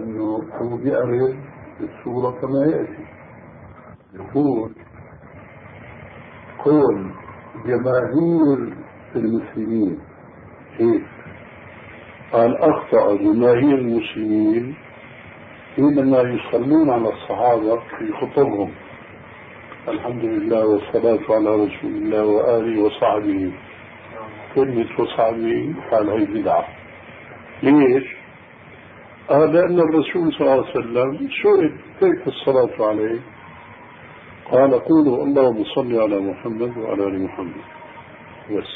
أنه هو بيعرض الصورة كما يأتي. يقول قول جماهير المسلمين كيف؟ قال أخطأ جماهير المسلمين حينما يصلون على الصحابة في خطبهم الحمد لله والصلاة على رسول الله وآله وصحبه. كلمة وصحبه قال هي بدعة. ليش؟ قال لأن الرسول صلى الله عليه وسلم سئل كيف الصلاة عليه؟ قال قولوا اللهم صل على محمد وعلى آل محمد بس.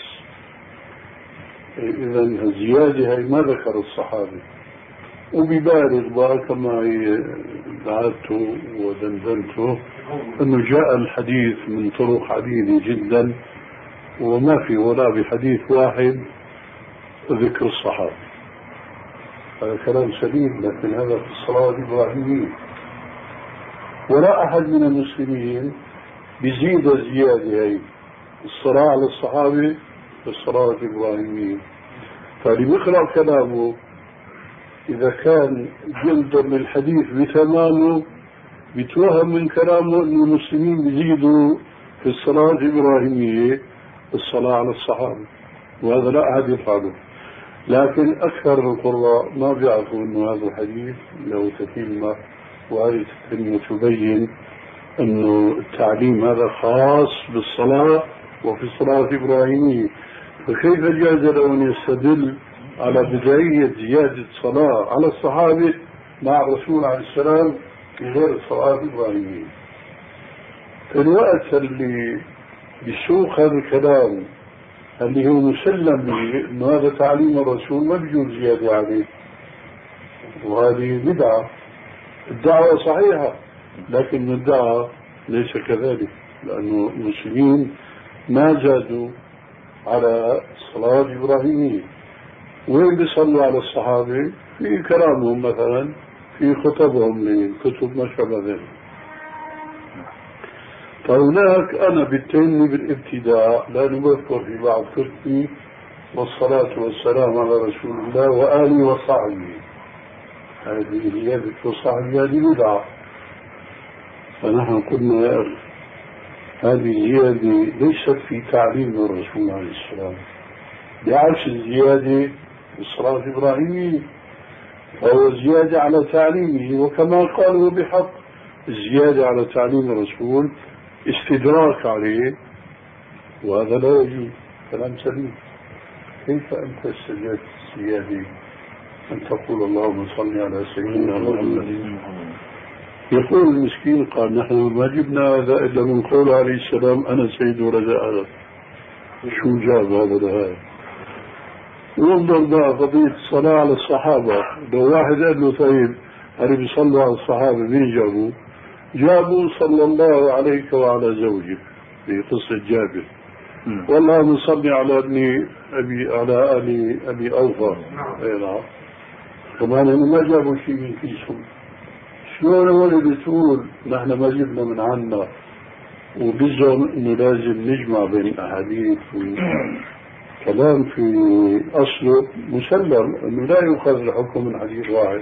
إذا الزيادة هي ما ذكر الصحابي، وببالغ بقى كما دعته ودندنته أنه جاء الحديث من طرق عديدة جدا وما في ولا بحديث واحد ذكر الصحابة. هذا كلام سليم، لكن هذا في الصلاة الإبراهيمية، ولا أحد من المسلمين بيزيد الزيادة هي الصلاة على الصحابة في الصلاة الإبراهيمية. فاللي بيقرأ كلامه إذا كان ينظر للحديث بتمامه بيتوهم من كلامه أن المسلمين بيزيدوا في الصلاة الإبراهيمية الصلاة على الصحابة، وهذا لا أحد يفعله. لكن أكثر القراء ما بيعرفوا أنه هذا الحديث له تتمة، وهذه التتمة تبين أنه التعليم هذا خاص بالصلاة وفي الصلاة الإبراهيمية. فكيف جاز له أن يستدل على بداية زيادة الصلاة على الصحابة مع الرسول عليه السلام في غير الصلاة الإبراهيمية؟ في الوقت اللي بيسوق هذا الكلام اللي هو مسلم به انه هذا تعليم الرسول ما بيجوز زيادة عليه، وهذه بدعة. الدعوة صحيحة لكن الدعوة ليس كذلك، لأنه المسلمين ما زادوا على الصلاة الإبراهيمية. وين بيصلوا على الصحابة؟ في كلامهم مثلا، في خطبهم للكتب ما شابه ذلك. فهناك أنا بتهمني بالابتداء لأنه بذكر في بعض كتبي والصلاة والسلام على رسول الله وآله وصحبه، هذه زيادة وصحبه هذه بدعة. فنحن قلنا يا أخي هذه زيادة ليست في تعليم الرسول عليه السلام، بعكس الزيادة في الصلاة الإبراهيمية، فهو زيادة على تعليمه. وكما قالوا بحق الزيادة على تعليم الرسول استدراك عليه، وهذا لا يجوز. كلام سليم. كيف أنت استجدت الزيادة أن تقول اللهم صل على سيدنا محمد؟ يقول المسكين قال نحن ما جبنا هذا إلا من قول عليه السلام أنا سيد ولد آدم. شو جاب هذا لهذا؟ وانظر بقى قضية الصلاة على الصحابة. لو واحد قال له طيب هل بيصلوا على الصحابة مين جابوا؟ جابوا صلى الله عليك وعلى زوجك في قصة جابر. والله نصلي على على آل أبي أوفى. نعم. كمان هم ما جابوا شيء من كيسهم. شلون هو اللي بتقول نحن ما جبنا من عنا، وبزعم انه لازم نجمع بين الاحاديث كلام في اصله مسلم انه لا يؤخذ الحكم من حديث واحد،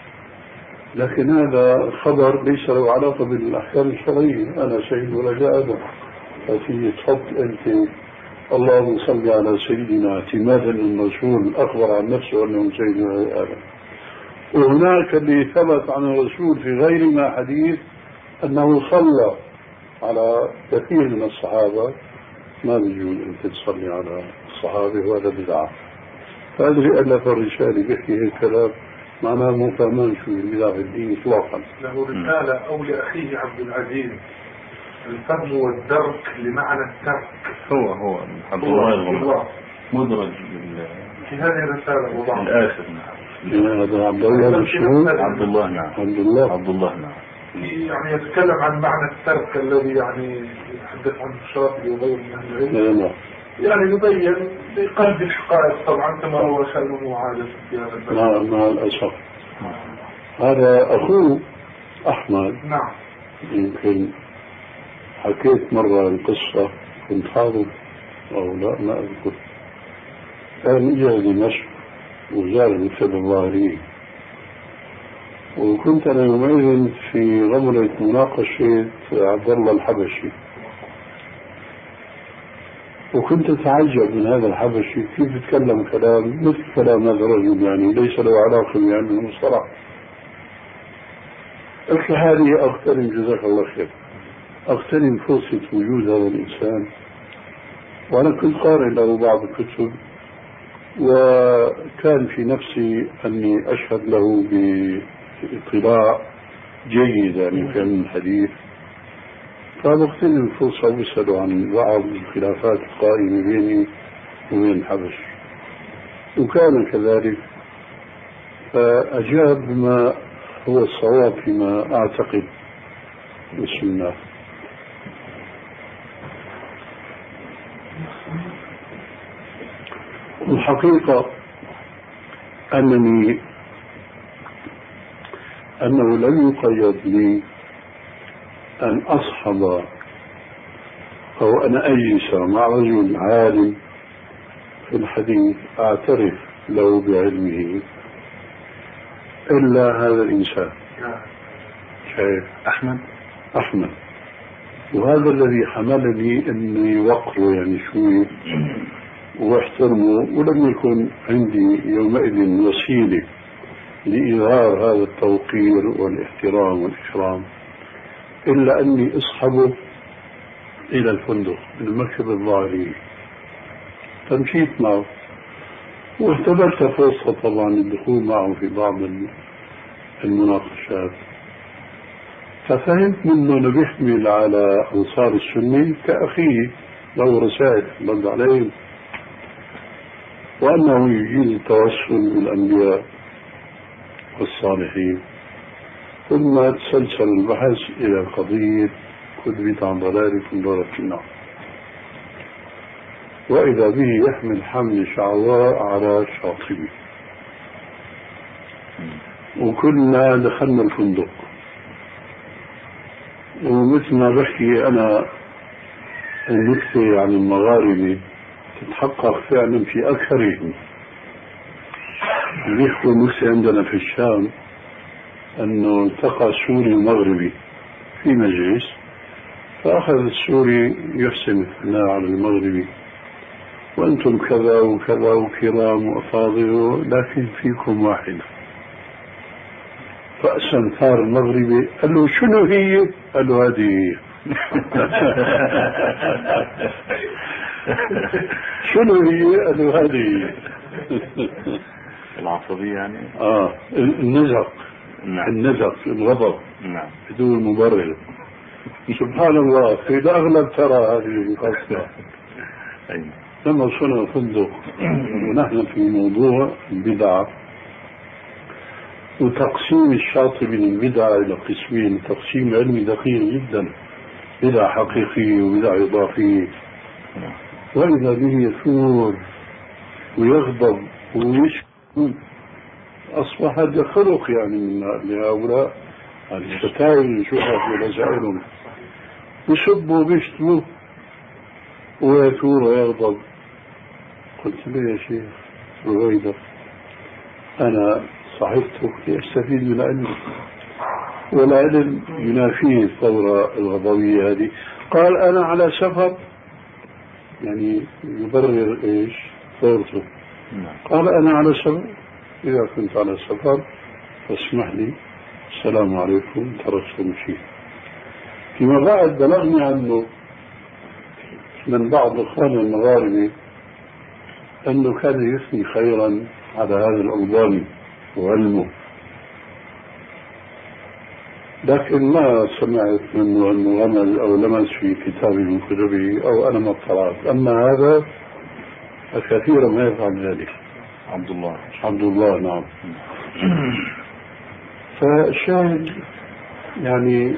لكن هذا خبر ليس له علاقه بالاحكام الشرعيه. انا سيد ولد ادم، فتيجي تحط انت اللهم صل على سيدنا اعتمادا ان الرسول اخبر عن نفسه انه سيد ولد ادم، وهناك اللي ثبت عن الرسول في غير ما حديث أنه صلى على كثير من الصحابة. ما بيجوز أن تصلي على الصحابة، وهذا بدعة. فأدري ألف الرسالة بيحكي هيك كلام معناه مو فاهمان شو البدعة في الدين إطلاقا. له رسالة أو لأخيه عبد العزيز الفهم والدرك لمعنى الترك. هو عبد الله مدرج في هذه الرسالة وضع الآخر. هذا عبد الله مشهور. عبد الله نعم. عبد الله نعم. يعني يتكلم عن معنى الترك الذي يعني يتحدث عنه الشاطبي وغيره من أهل العلم. يعني يبين بقلب الحقائق طبعا كما هو شأنه وعادة في هذا البلد. مع الأسف. هذا أخوه أحمد. نعم. يمكن حكيت مرة القصة كنت حاضر أو لا ما أذكر. كان إجا دمشق وزار مكتب الظاهرية، وكنت أنا يومئذ في غمرة مناقشة عبد الله الحبشي، وكنت أتعجب من هذا الحبشي كيف يتكلم كلام مثل كلام هذا الرجل، يعني ليس له علاقة بعلم المصطلح. قلت هذه أغتنم، جزاك الله خير، أغتنم فرصة وجود هذا الإنسان، وأنا كنت قارئ له بعض الكتب، وكان في نفسي أني أشهد له باطلاع جيد يعني في علم الحديث، فبغتنم الفرصة وأسأله عن بعض الخلافات القائمة بيني وبين الحبش، وكان كذلك، فأجاب بما هو الصواب فيما أعتقد. بسم الله. الحقيقة أنه لم يقيد لي أن أصحب أو أن أجلس مع رجل عالم في الحديث أعترف له بعلمه إلا هذا الإنسان. شايف أحمد، وهذا الذي حملني أني وقره يعني شوي واحترمه، ولم يكن عندي يومئذ وسيلة لإظهار هذا التوقير والاحترام والإكرام إلا أني أصحبه إلى الفندق من المكتب الظاهري، فمشيت معه واعتبرت فرصة طبعا الدخول معه في بعض المناقشات، ففهمت منه أنه بيحمل على أنصار السنة كأخيه له رسائل رد عليهم، وأنه يجيز التوسل بالأنبياء والصالحين. ثم تسلسل البحث إلى قضية كذبت عن ضلالكم دورة النار، وإذا به يحمل حمل شعواء على شاطبي، وكلنا دخلنا الفندق، ومثل ما بحكي أنا النكتة عن المغاربة تتحقق فعلا في أكثرهم. بيحكوا النكتة عندنا في الشام أنه التقى سوري ومغربي في مجلس، فأخذ السوري يحسن الثناء على المغربي، وأنتم كذا وكذا وكرام وأفاضل لكن فيكم واحدة. فأسا ثار المغربي قال له شنو هي؟ قال له هذه هي. شنو هي؟ قال له هذه هي. العصبية يعني؟ النزق. نعم. النزق، الغضب. نعم. بدون مبرر. سبحان الله، في الأغلب ترى هذه القصة. لما وصلنا الفندق ونحن في موضوع البدعة وتقسيم الشاطئ من البدعة إلى قسمين، تقسيم علمي دقيق جدا، بدعة حقيقية وبدعة إضافية، وإذا به يثور ويغضب ويشكو، أصبح هذا خلق يعني من لهؤلاء الشتائم شوفوا ورسائلهم، يسبوا ويشتموا ويثور ويغضب. قلت له يا شيخ رويدة، أنا صحبتك لأستفيد من علمك، والعلم ينافيه الثورة الغضبية هذه. قال أنا على سفر، يعني يبرر إيش ثورته. قال أنا على سفر، إذا كنت على سفر فاسمح لي، السلام عليكم، تركت مشي. فيما بعد بلغني عنه من بعض إخواننا المغاربة أنه كان يثني خيرا على هذا الألباني وعلمه، لكن ما سمعت منه أنه غمز أو لمس في كتاب من كتبه أو أنا ما اطلعت. أما هذا كثيرا ما يفعل ذلك. عبد الله نعم. فالشاهد يعني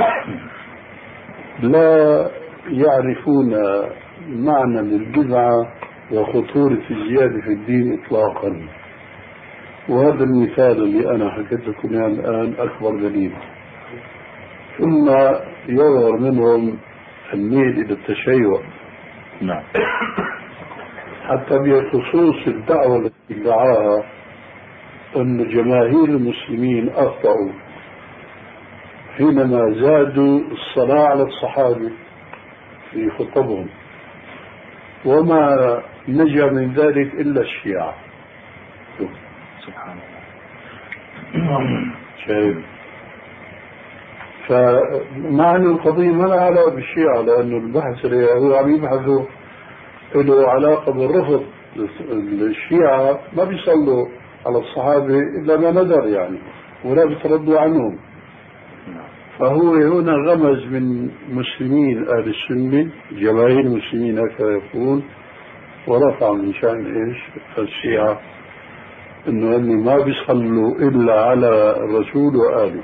لا يعرفون معنى للبدعة وخطورة الزيادة في الدين إطلاقا، وهذا المثال اللي أنا حكيت لكم يعني الآن أكبر دليل. ثم يظهر منهم الميل إلى التشيع. نعم. حتى بخصوص الدعوة التي دعاها أن جماهير المسلمين أخطأوا حينما زادوا الصلاة على الصحابة في خطبهم، وما نجا من ذلك إلا الشيعة. سبحان الله. شايف؟ فمع أن القضية ما لها علاقة بالشيعة، لأنه البحث اللي هو عم يبحثه له علاقة بالرفض. الشيعة ما بيصلوا على الصحابة إلا ما ندر يعني، ولا بيتردوا عنهم. فهو هنا غمز من مسلمين أهل السنة، جماهير المسلمين هكذا يقول، ورفع من شأن إيش الشيعة إنه ما بيصلوا إلا على الرسول وآله.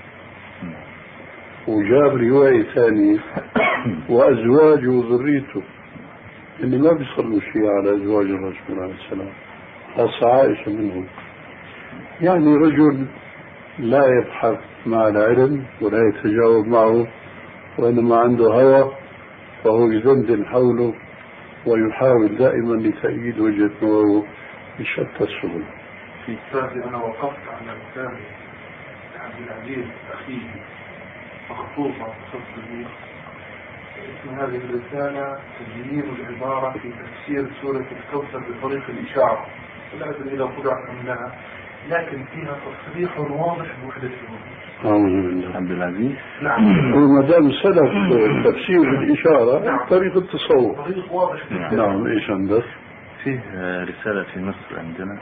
وجاب رواية ثانية وأزواجه وذريته، إن ما بيصلوا شيء على أزواج الرسول عليه السلام، خاصة عائشة منهم. يعني رجل لا يبحث مع العلم ولا يتجاوب معه، وإنما عنده هوى، فهو يدندن حوله ويحاول دائما لتأييد وجهة نظره بشتى السبل. في كتابي أنا وقفت على كتاب عبد العزيز أخيه مخطوطة بخصوصه، اسم هذه الرسالة تبيين العبارة في تفسير سورة الكوثر بطريق الإشارة، لا أدري إذا طبعت أم لا، لكن فيها تصريح واضح بوحدة الوجود. عبد العزيز نعم. وما دام سلف تفسير الإشارة نعم. طريق التصور. طريق واضح جدا. نعم. إيش عندك؟ فيه رسالة في مصر عندنا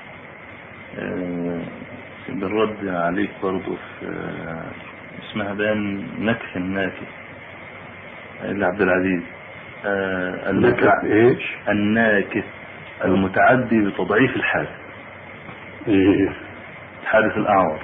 بالرد عليك برضو، اسمها بيان نكث الناكث لعبد العزيز. إيش؟ الناكث المتعدي بتضعيف الحادث. إيه. حادث الأعور.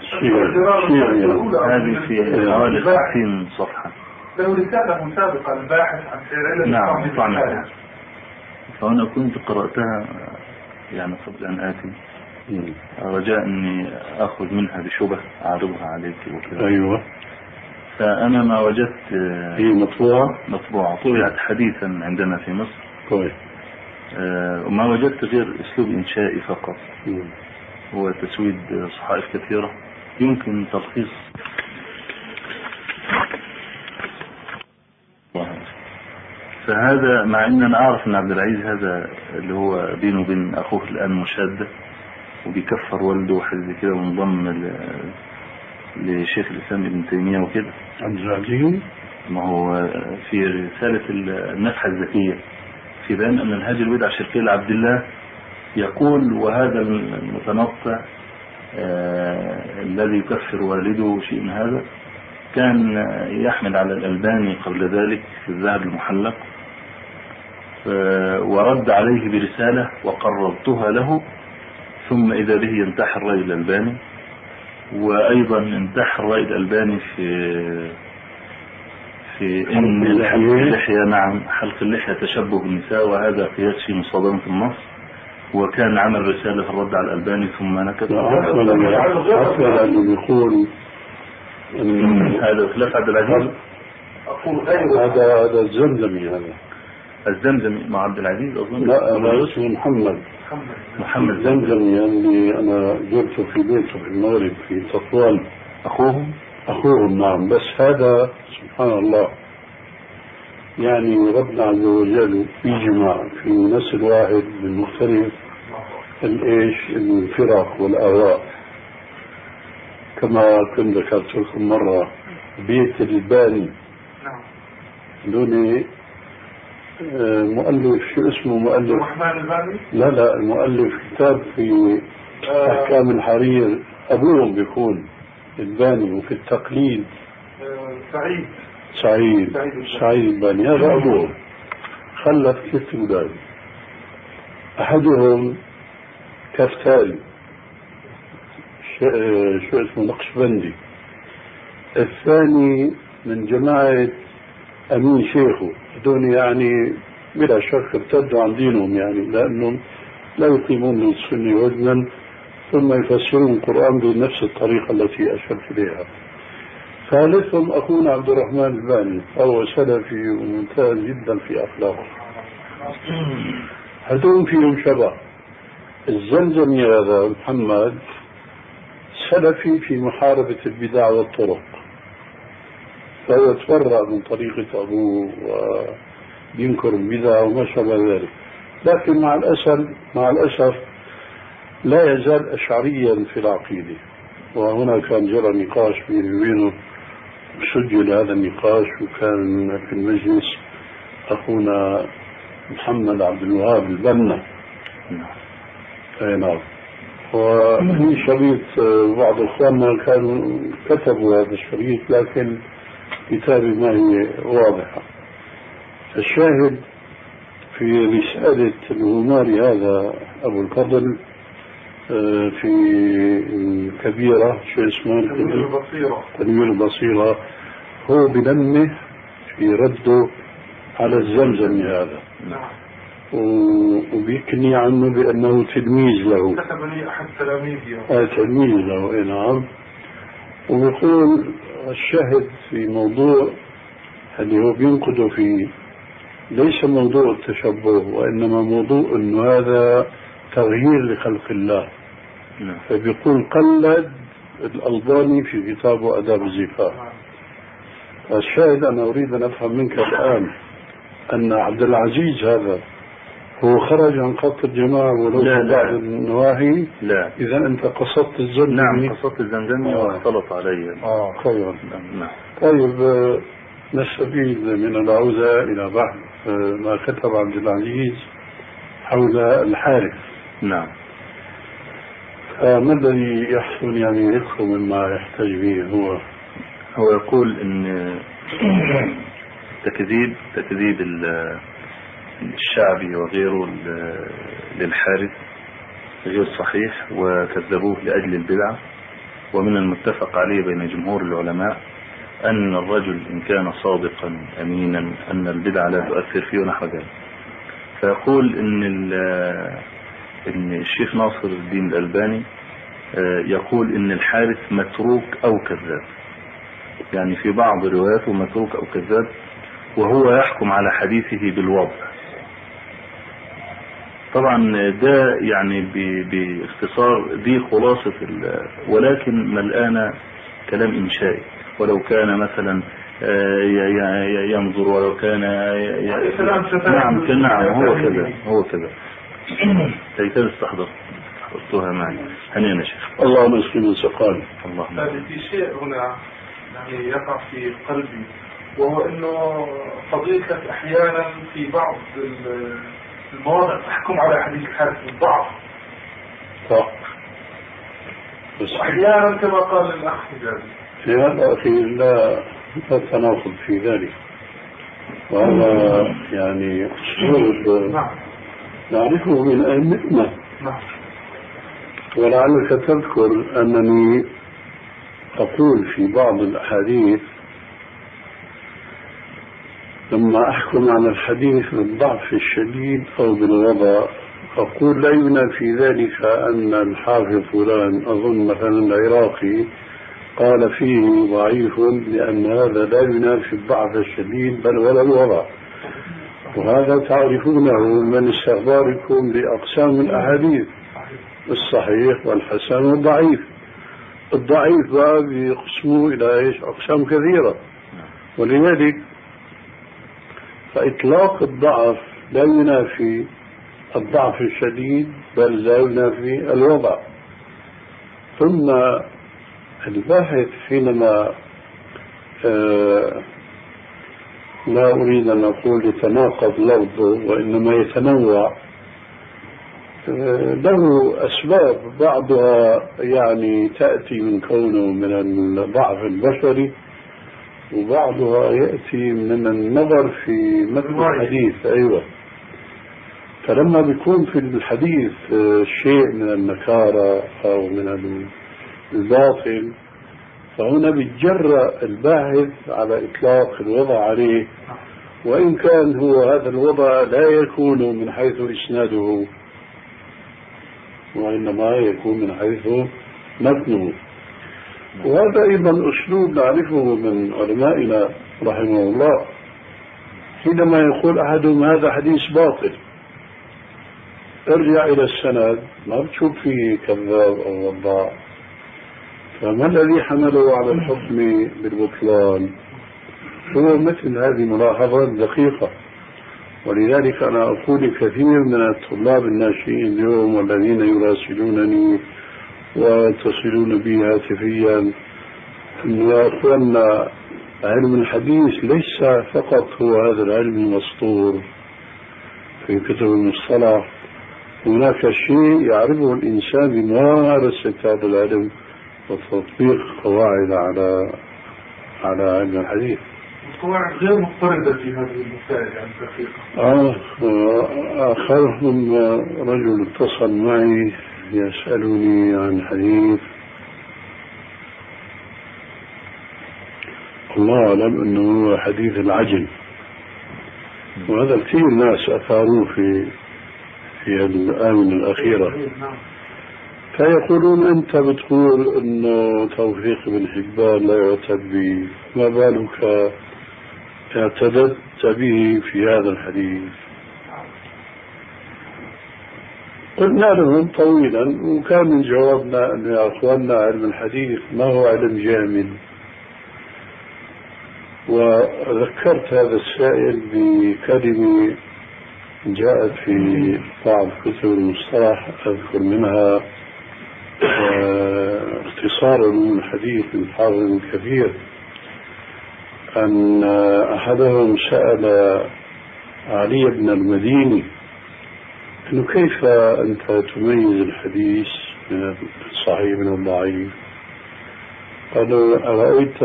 هذه في حوالي 60 صفحة. له رسالة مسابقة الباحث عن سير نعم طبعا. فأنا كنت قرأتها يعني قبل أن آتي، رجاء أني أخذ منها بشبه أعرضها عليك وكذا. أيوة. فأنا ما وجدت. هي مطبوعة طبعت حديثا عندنا في مصر. كويس. وما وجدت غير أسلوب إنشائي فقط، هو تسويد صحائف كثيرة يمكن تلخيص. فهذا مع أن أنا أعرف أن عبد العزيز هذا اللي هو بينه وبين أخوه الآن مشادة، وبيكفر والده وحد كده، وانضم لشيخ الإسلام ابن تيمية وكده. عبد العزيز ما هو في رسالة النفحة الذكية في بيان أن الهاج البدع الشركية لعبد الله يقول: وهذا المتنطع الذي يكفر والده شيء من هذا كان يحمل على الألباني قبل ذلك في الذهب المحلق، ورد عليه برسالة وقررتها له، ثم إذا به ينتحر رأي الألباني. وأيضا انتحر رأي الألباني في إن حلق اللحية، نعم حلق اللحية تشبه بالنساء، وهذا قياس في مصادمة النص، وكان عمل رسالة في الرد على الألباني ثم نكت. أصلا أنه يقول هذا خلاف عبد العزيز. هذا الزمزمي، هذا الزمزمي مع عبد العزيز أظن. لا أنا اسمه محمد زمزمي، اللي أنا زرته في بيته في المغرب في تطوان. أخوهم نعم. بس هذا سبحان الله يعني ربنا عز وجل يجمع في نسل واحد من مختلف الفرق والآراء. كما كنت ذكرت لكم مرة بيت الباني دوني مؤلف، شو اسمه مؤلف؟ الرحمن الباني؟ لا المؤلف كتاب في أحكام الحرير، أبوهم بيكون الباني، وفي التقليد سعيد الباني، هذا أبوهم. خلف 3 أولاد، أحدهم كفتاري شو اسمه نقشبندي، الثاني من جماعة أمين شيخه. هذول يعني بلا شك ارتدوا عن دينهم، يعني لأنهم لا يقيمون للسنة وزنا، ثم يفسرون القرآن بنفس الطريقة التي أشرت إليها. ثالثهم أخونا عبد الرحمن الباني، فهو سلفي وممتاز جدا في أخلاقه. هذول فيهم شبه. الزمزمي هذا محمد سلفي في محاربة البدع والطرق، فهو تفرع من طريقة أبوه وينكر البدع وما شابه ذلك. لكن مع الأسف لا يزال أشعريا في العقيدة. وهنا كان جرى نقاش بيني وبينه، سجل هذا النقاش، وكان في المجلس أخونا محمد عبد الوهاب البنا. أي نعم. وفي شريط بعض إخواننا كانوا كتبوا هذا الشريط، لكن كتابة ما هي واضحة. الشاهد في رسالة الغماري هذا أبو الفضل في كبيرة شو اسمه تنوير البصيرة، هو بنمه في رده على الزمزمي هذا، وبيكني عنه بأنه تلميذ له، كتب لي أحد تلاميذي تلميذ له. إيه نعم. ويقول الشاهد في موضوع اللي هو بينقده فيه ليس موضوع التشبه، وإنما موضوع أنه هذا تغيير لخلق الله. فبيقول قلد الألباني في كتابه آداب الزفاف. الشاهد أنا أريد أن أفهم منك الآن أن عبد العزيز هذا هو خرج عن خط الجماعة ولو في بعض النواحي. لا. إذا أنت قصدت الزمزمي. نعم قصدت الزمزمي واختلط علي. خيرا. نعم. طيب نستفيد من العودة إلى بحث ما كتب عبد العزيز حول الحارث. نعم. ما الذي يحصل يعني يدخل مما يحتاج به هو يقول ان تكذيب الشعبي وغيره للحارث غير صحيح، وكذبوه لأجل البدعة. ومن المتفق عليه بين جمهور العلماء أن الرجل إن كان صادقا أمينا أن البدعة لا تؤثر فيه ونحو ذلك. فيقول إن الشيخ ناصر الدين الألباني يقول إن الحارث متروك أو كذاب، يعني في بعض رواياته متروك أو كذاب، وهو يحكم على حديثه بالوضع. طبعا ده يعني باختصار دي خلاصة ولكن ملآن كلام إنشائي. ولو كان مثلا ينظر، ولو كان نعم هو كذا كيف استحضرتها معي. هنينا شيخ. الله مسلم سقال. اللهم. في شيء هنا يعني يقع في قلبي، وهو انه فضيلتك احيانا في بعض المواضع تحكم على حديث الحارث بالضعف. صح. واحيانا كما قال الاخ حجازي. في هذا أخي لا تناقض في ذلك، وهذا يعني أسلوب نعرفه من أئمتنا. ولعلك تذكر أنني أقول في بعض الأحاديث لما أحكم على الحديث بالضعف الشديد أو بالوضع أقول لا ينافي ذلك أن الحافظ فلان أظن مثلا العراقي قال فيه ضعيف، لأن هذا لا ينافي الضعف الشديد بل ولا الوضع. وهذا تعرفونه من استخباركم بأقسام الأحاديث، الصحيح والحسن والضعيف. الضعيف بقى بيقسموه إلى أقسام كثيرة، ولذلك فإطلاق الضعف لا ينافي الضعف الشديد بل لا ينافي الوضع. ثم الباحث حينما لا أريد أن أقول يتناقض لفظه وإنما يتنوع، له أسباب بعضها يعني تأتي من كونه من الضعف البشري، وبعضها يأتي من النظر في متن الحديث. أيوة. فلما بيكون في الحديث شيء من النكارة أو من الباطل، فهنا بيتجرأ الباحث على إطلاق الوضع عليه، وإن كان هو هذا الوضع لا يكون من حيث إسناده وإنما يكون من حيث متنه. وهذا أيضا أسلوب نعرفه من علمائنا رحمه الله، حينما يقول أحدهم هذا حديث باطل ارجع إلى السند ما بتشوف فيه كذاب أو وضاع، فما الذي حمله على الحكم بالبطلان؟ هو مثل هذه ملاحظات دقيقة. ولذلك أنا أقول لكثير من الطلاب الناشئين اليوم والذين يراسلونني ويتصلون بي هاتفيا أن يا أخوانا علم الحديث ليس فقط هو هذا العلم المسطور في كتب المصطلح، هناك شيء يعرفه الإنسان بممارسة هذا العلم وتطبيق قواعد على علم الحديث. القواعد غير مضطردة في هذه المسائل يعني دقيقة. آخرهم رجل اتصل معي يسألني عن حديث الله أعلم أنه حديث العجل، وهذا كثير ناس أثاروه في الآونة الأخيرة. فيقولون أنت بتقول أنه توفيق بن حبان لا يعتد به، ما بالك اعتددت به في هذا الحديث؟ قلنا لهم طويلا، وكان من جوابنا أن يا أخواننا علم الحديث ما هو علم جامد. وذكرت هذا السائل بكلمة جاءت في بعض كتب المصطلح، أذكر منها اختصار من الحديث للحافظ الكبير، أن أحدهم سأل علي بن المديني أنه كيف أنت تميز الحديث من الصحيح من الضعيف؟ قالوا أرأيت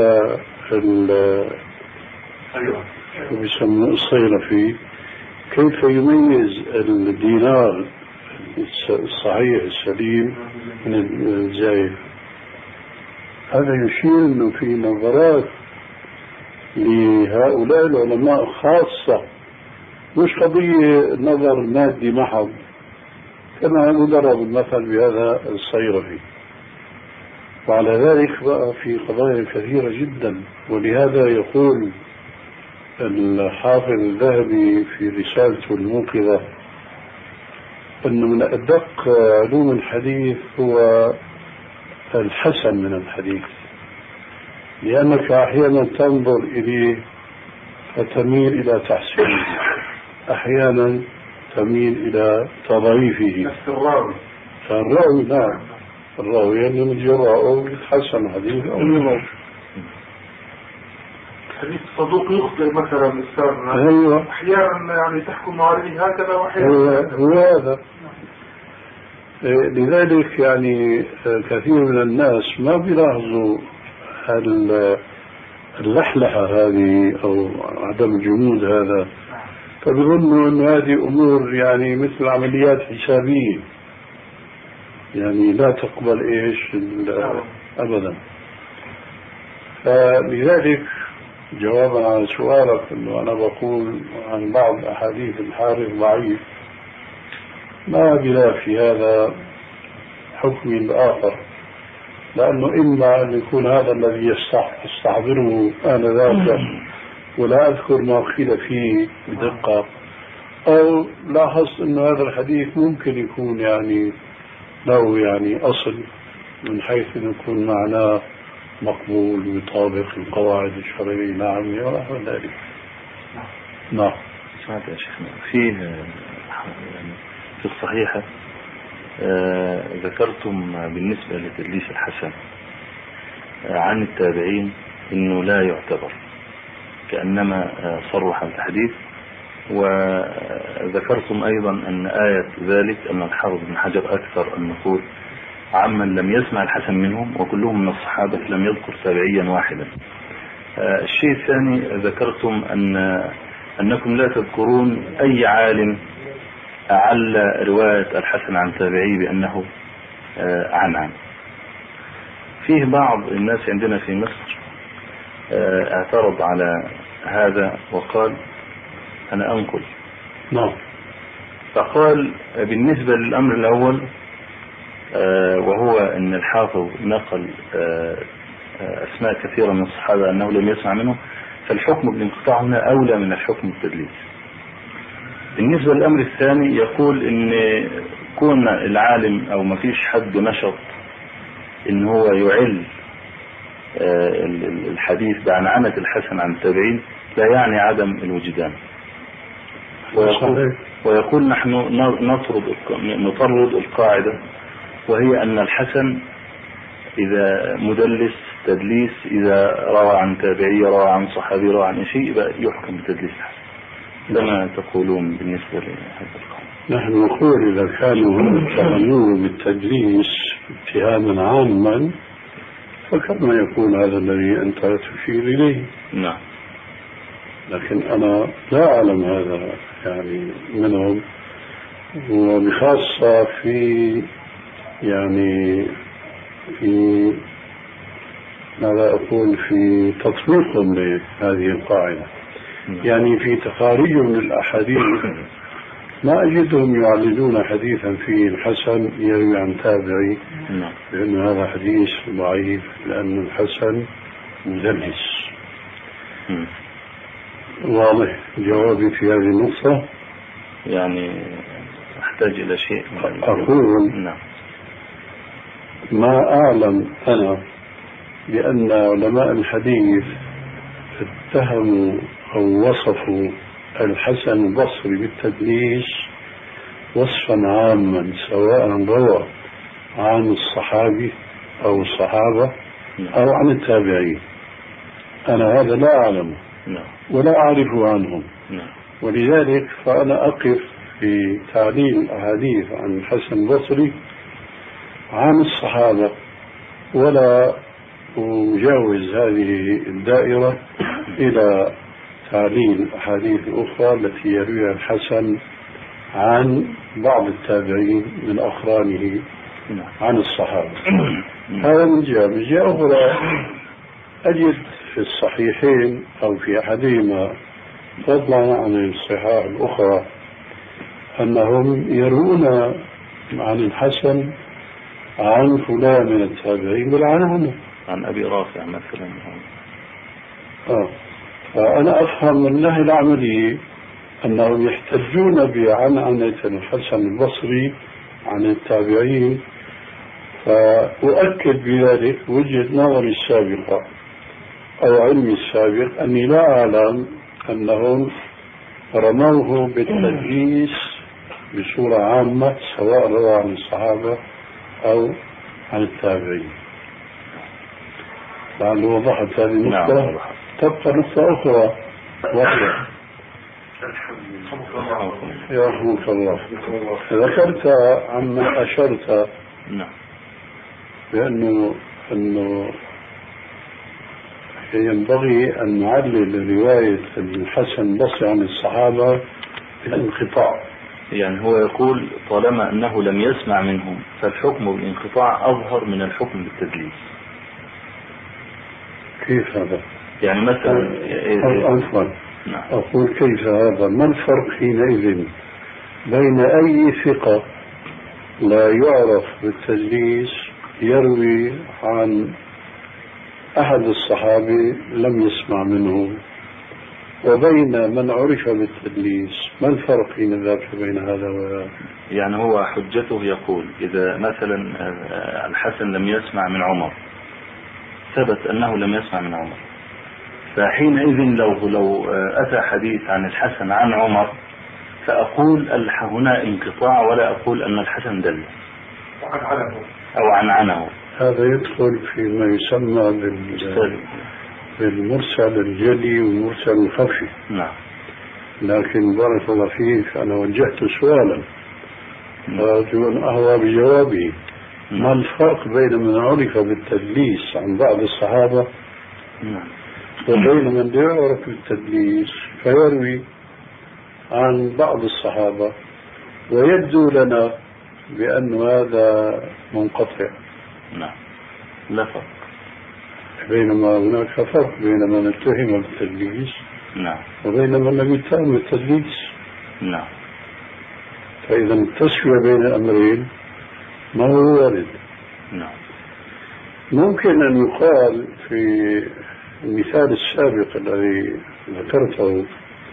شو بيسموه الصيرفي كيف يميز الدينار الصحيح السليم من الزايد؟ هذا يشير أنه في نظرات لهؤلاء العلماء خاصة، مش قضية نظر مادي محض كما ضرب المثل بهذا الصيرفي. وعلى ذلك بقى في قضايا كثيرة جدا. ولهذا يقول الحافظ الذهبي في رسالته الموقظة أن من أدق علوم الحديث هو الحسن من الحديث، لأنك أحيانا تنظر إليه فتميل إلى تحسينه، أحيانا تميل إلى تضعيفه. فالراوي نعم، الراوي يعني من جراءه يتحسن حديث أو يروي حديث صدوق يخطئ مثلا الإنسان. أيوة. أحيانا يعني تحكم عليه هكذا وأحيانا هو هذا. لذلك يعني كثير من الناس ما بيلاحظوا اللحلحة هذه أو عدم الجمود هذا، فبيظنوا أن هذه أمور يعني مثل عمليات حسابية، يعني لا تقبل أبدا. فلذلك جوابا على سؤالك أنه أنا بقول عن بعض أحاديث الحارث ضعيف، ما بلا في هذا حكم الآخر، لأنه إما أن يكون هذا الذي يستحضره آنذاك ولا أذكر ما قيل فيه بدقة، أو لاحظت أن هذا الحديث ممكن يكون يعني له يعني أصل من حيث أن يكون معناه مقبول ويطابق القواعد الشرعية العامة ونحو ذلك. نعم. سمعت يا شيخنا في الصحيحة ذكرتم بالنسبة لتدليس الحسن عن التابعين إنه لا يعتبر، كأنما صرح الحديث. وذكرتم أيضا أن آية ذلك أن الحافظ بن حجر أكثر أن نقول عمن لم يسمع الحسن منهم وكلهم من الصحابة لم يذكر تابعيا واحدا. الشيء الثاني ذكرتم أنكم لا تذكرون أي عالم أعل رواية الحسن عن تابعي بأنه عن فيه بعض الناس عندنا في مصر اعترض على هذا وقال أنا أنقل. نعم. فقال بالنسبة للأمر الأول وهو أن الحافظ نقل أسماء كثيرة من الصحابة أنه لم يسمع منهم، فالحكم بالانقطاع هنا أولى من الحكم بالتدليس. بالنسبة للأمر الثاني يقول إن كون العالم أو ما فيش حد نشط إن هو يعل الحديث بعنعنة الحسن عن التابعين لا يعني عدم الوجدان. ويقول نحن نطرد القاعدة، وهي أن الحسن إذا مدلس تدليس، إذا روى عن تابعي، روى عن صحابي، روى عن شيء، يبقى يحكم بتدليس الحسن. لما تقولون بالنسبة لهذا القول؟ نحن نقول إذا كانوا هم اتهموه بالتدليس اتهاما عاما فكما يكون هذا الذي أنت تشير إليه. نعم. لكن أنا لا أعلم هذا يعني منهم، وبخاصة في يعني في ماذا أقول في تطبيقهم لهذه القاعدة. يعني في تخارجهم للأحاديث ما أجدهم يعللون حديثا فيه الحسن يروي عن تابعي لأن هذا حديث ضعيف لأن الحسن مدلس. واضح جوابي في هذه النقطة؟ يعني أحتاج إلى شيء. أقول ما أعلم أنا بأن علماء الحديث اتهموا أو وصفوا الحسن البصري بالتدليس وصفا عاما، سواء روى عن الصحابي أو الصحابة أو عن التابعين. أنا هذا لا أعلمه ولا أعرف عنهم، ولذلك فأنا أقف في تعليل الأحاديث عن الحسن البصري عن الصحابة، ولا أجاوز هذه الدائرة إلى تعليل الأحاديث الأخرى التي يرويها الحسن عن بعض التابعين من أقرانه عن الصحابة. هذا من جهة. من جهة أخرى أجد في الصحيحين أو في أحدهما فضلا عن الصحاح الأخرى أنهم يروون عن الحسن عن فلان من التابعين بالعنعنة، عن أبي رافع مثلا. فأنا أفهم من الله العملي أنهم يحتجون بعنعنة الحسن البصري عن التابعين، فأؤكد بذلك وجهة نظري السابقة أو علمي السابق أني لا أعلم أنهم رموه بالتدليس بصورة عامة سواء روى عن الصحابة أو عن التابعين. لعل وضحت هذه النقطة. تبقى نقطة أخرى وهي يرحمك الله، ذكرت عما أشرت بأنه ينبغي أن نعلل رواية الحسن البصري عن الصحابة بالانقطاع. يعني هو يقول طالما أنه لم يسمع منهم فالحكم بالانقطاع أظهر من الحكم بالتدليس. كيف هذا؟ يعني مثلا أقول كيف هذا؟ ما الفرق حينئذ بين أي ثقة لا يعرف بالتدليس يروي عن أحد الصحابة لم يسمع منه وبين من عرف بالتدليس؟ ما الفرق حين ذاك بين هذا وهذا؟ يعني هو حجته يقول إذا مثلا الحسن لم يسمع من عمر، ثبت أنه لم يسمع من عمر، فحينئذ لو أتى حديث عن الحسن عن عمر فأقول هنا انقطاع، ولا أقول أن الحسن دل أو عنعنه. هذا يدخل فيما يسمى بالمرسل الجلي والمرسل الخفي. لكن بارك الله فيك أنا وجهت سؤالا أرجو أن أهوى بجوابه. ما الفرق بين من عرف بالتدليس عن بعض الصحابة وبين من لا يعرف بالتدليس فيروي عن بعض الصحابة ويبدو لنا بأن هذا منقطع؟ لا فرق. بينما هناك فرق بين من اتهم بالتدليس وبين من لم يتهم بالتدليس. فإذا التسوية بين الأمرين ما هو وارد. ممكن أن يقال في المثال السابق الذي ذكرته،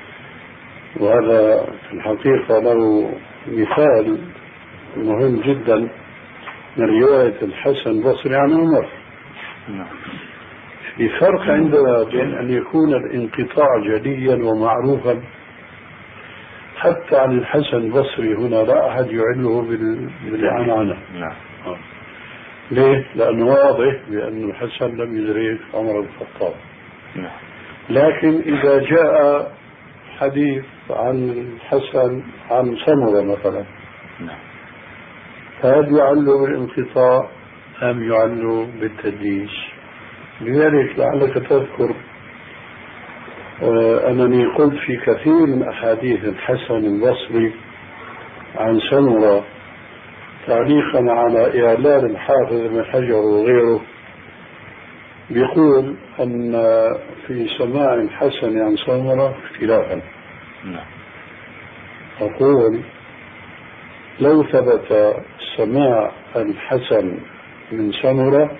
وهذا في الحقيقة له مثال مهم جدا من رواية الحسن البصري عن عمر. في فرق عندنا بين أن يكون الانقطاع جليا ومعروفا حتى عن الحسن البصري، هنا لا أحد يعله بالعنعنة. نعم. ليه؟ لأنه واضح بأن الحسن لم يدرك عمر بن الخطاب. نعم. لكن إذا جاء حديث عن الحسن عن سمرة مثلا، نعم، فهل يعلو بالانقطاع أم يعلو بالتدليس؟ لذلك لعلك تذكر أنني قلت في كثير من أحاديث الحسن البصري عن سمرة تعليقا على إعلان الحافظ بن حجر وغيره، بيقول أن في سماع الحسن عن سمرة اختلافا. أقول لو ثبت سماع الحسن من سمرة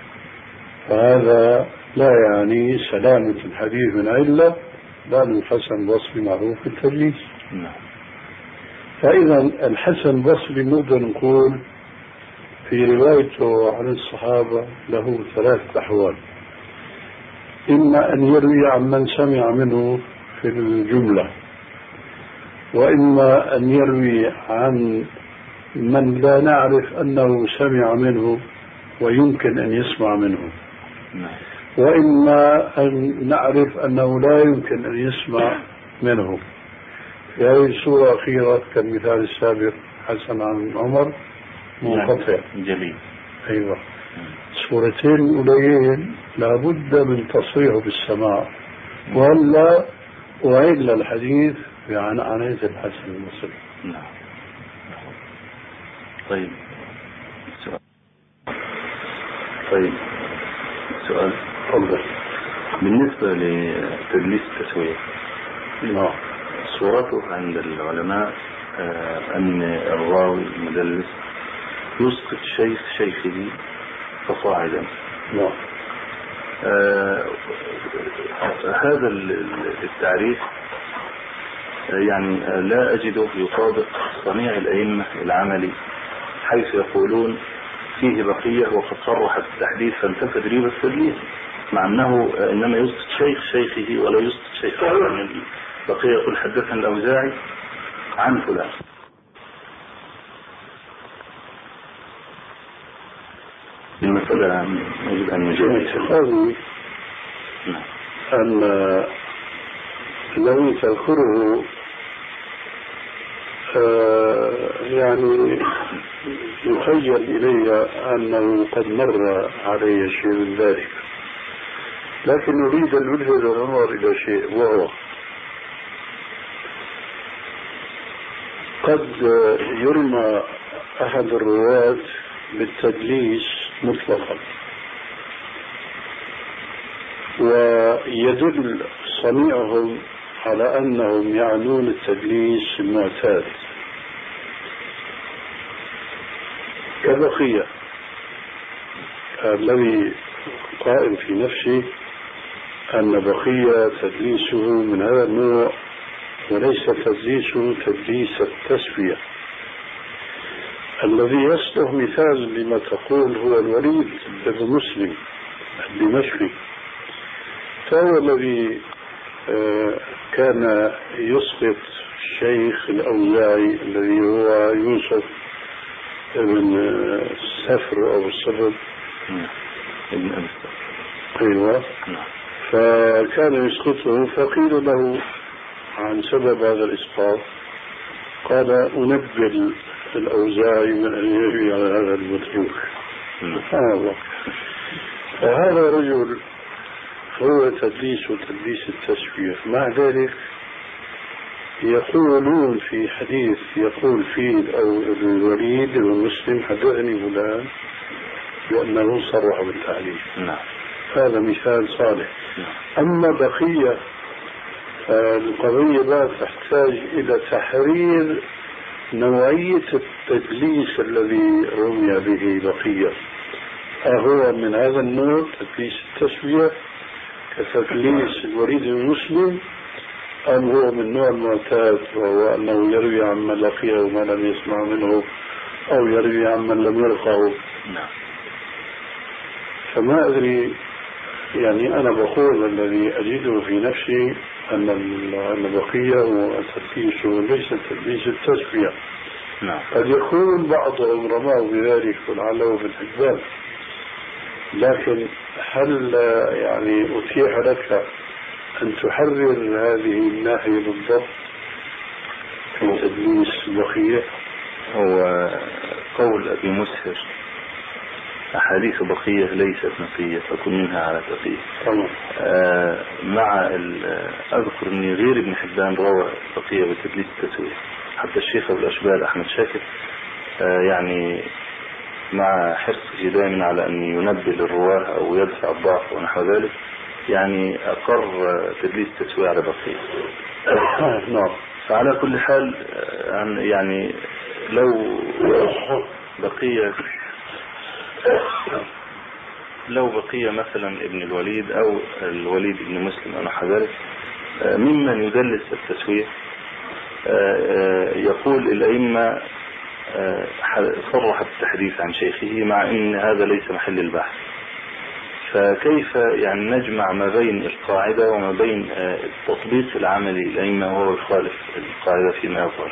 فهذا لا يعني سلامة الحديث من علة، لأن الحسن البصري معروف بالتدليس. فإذا الحسن البصري نقدر نقول في روايته عن الصحابة له ثلاثة أحوال: إما أن يروي عن من سمع منه في الجملة، وإما أن يروي عن من لا نعرف أنه سمع منه ويمكن أن يسمع منه، وإما أن نعرف أنه لا يمكن أن يسمع منه. في هذه الصورة الأخيرة كالمثال السابق حسن عن عمر منقطع جليل. أيوة. الصورتين الأوليين لابد من تصريحه بالسماع، ولا أعيد الحديث عن عناية الحسن البصري. نعم. طيب سؤال تفضل. بالنسبة لتدليس التسوية، صورته عند العلماء أن الراوي المدلس يسقط شيخه فصاعدا. هذا التعريف يعني لا أجده يطابق صنيع الأئمة العملي، حيث يقولون فيه بقية وقد صرح بالتحديث فانتفى تدريب التدليس، مع أنه إنما يسقط شيخه ولا يسقط شيخه. يعني بقية يقول حدثنا الأوزاعي عن فلان. المسألة يجب أن نجد أن الذي تذكره يعني يخيل إلي أنه قد مر علي شيء من ذلك، لكن نريد أن نلفت النظر إلى شيء، وهو قد يرمى أحد الرواة بالتدليس مطلقا، ويدل صنيعهم على أنهم يعنون التدليس المعتاد كبقية الذي قائم في نفسه أن بقية تدليسه من هذا النوع، وليس تدليسه تدليس التسوية. الذي يصلح مثال لما تقول هو الوليد بن مسلم الدمشقي، فهو الذي كان يسقط الشيخ الأوزاعي الذي هو يوسف بن السفر أو السفر ابن أمستر. أيوة. فكان يسقطه، فقيل له عن سبب هذا الإسقاط، قال أنبل الأوزاعي من أن يروي على هذا المتروك. سبحان الله. فهذا رجل هو تدليس التسوية. مع ذلك يقولون في حديث يقول فيه الوليد بن مسلم حدثني فلان بأنه صرح بالتعليل. هذا مثال صالح. أما بقية القضية لا تحتاج إلى تحرير نوعية التدليس الذي رمي به بقية، أهو من هذا النوع تدليس التسوية كتدليس الوليد بن مسلم، أم هو من نوع المعتاد وهو أنه يروي عن من لقيه وما لم يسمع منه، أو يروي عن من لم يلقه؟ فما أدري يعني أنا بقول الذي أجده في نفسي أن البقية هو التدليس وليس تدليس التسوية. نعم. قد يكون بعضهم رماه بذلك ولعله في الحسبان، لكن هل يعني أتيح لك أن تحرر هذه الناحية بالضبط في تدليس البقية؟ هو قول أبي مسهر أحاديث بقية ليست نقية فكن منها على تقية. مع أذكر أن غير ابن حبان روى بقية بتدليس التسوية، حتى الشيخ أبو الأشبال أحمد شاكر يعني مع حرصه دائما على أن ينبه للرواه أو يدفع الضعف ونحو ذلك يعني أقر تدليس التسوية على بقية. فعلى كل حال يعني لو بقية مثلا ابن الوليد أو الوليد ابن مسلم أو نحو ذلك ممن يدلس التسوية، يقول الأئمة صرح بالتحديث عن شيخه مع أن هذا ليس محل البحث، فكيف يعني نجمع ما بين القاعدة وما بين التطبيق العملي الأئمة وهو يخالف القاعدة فيما يظهر؟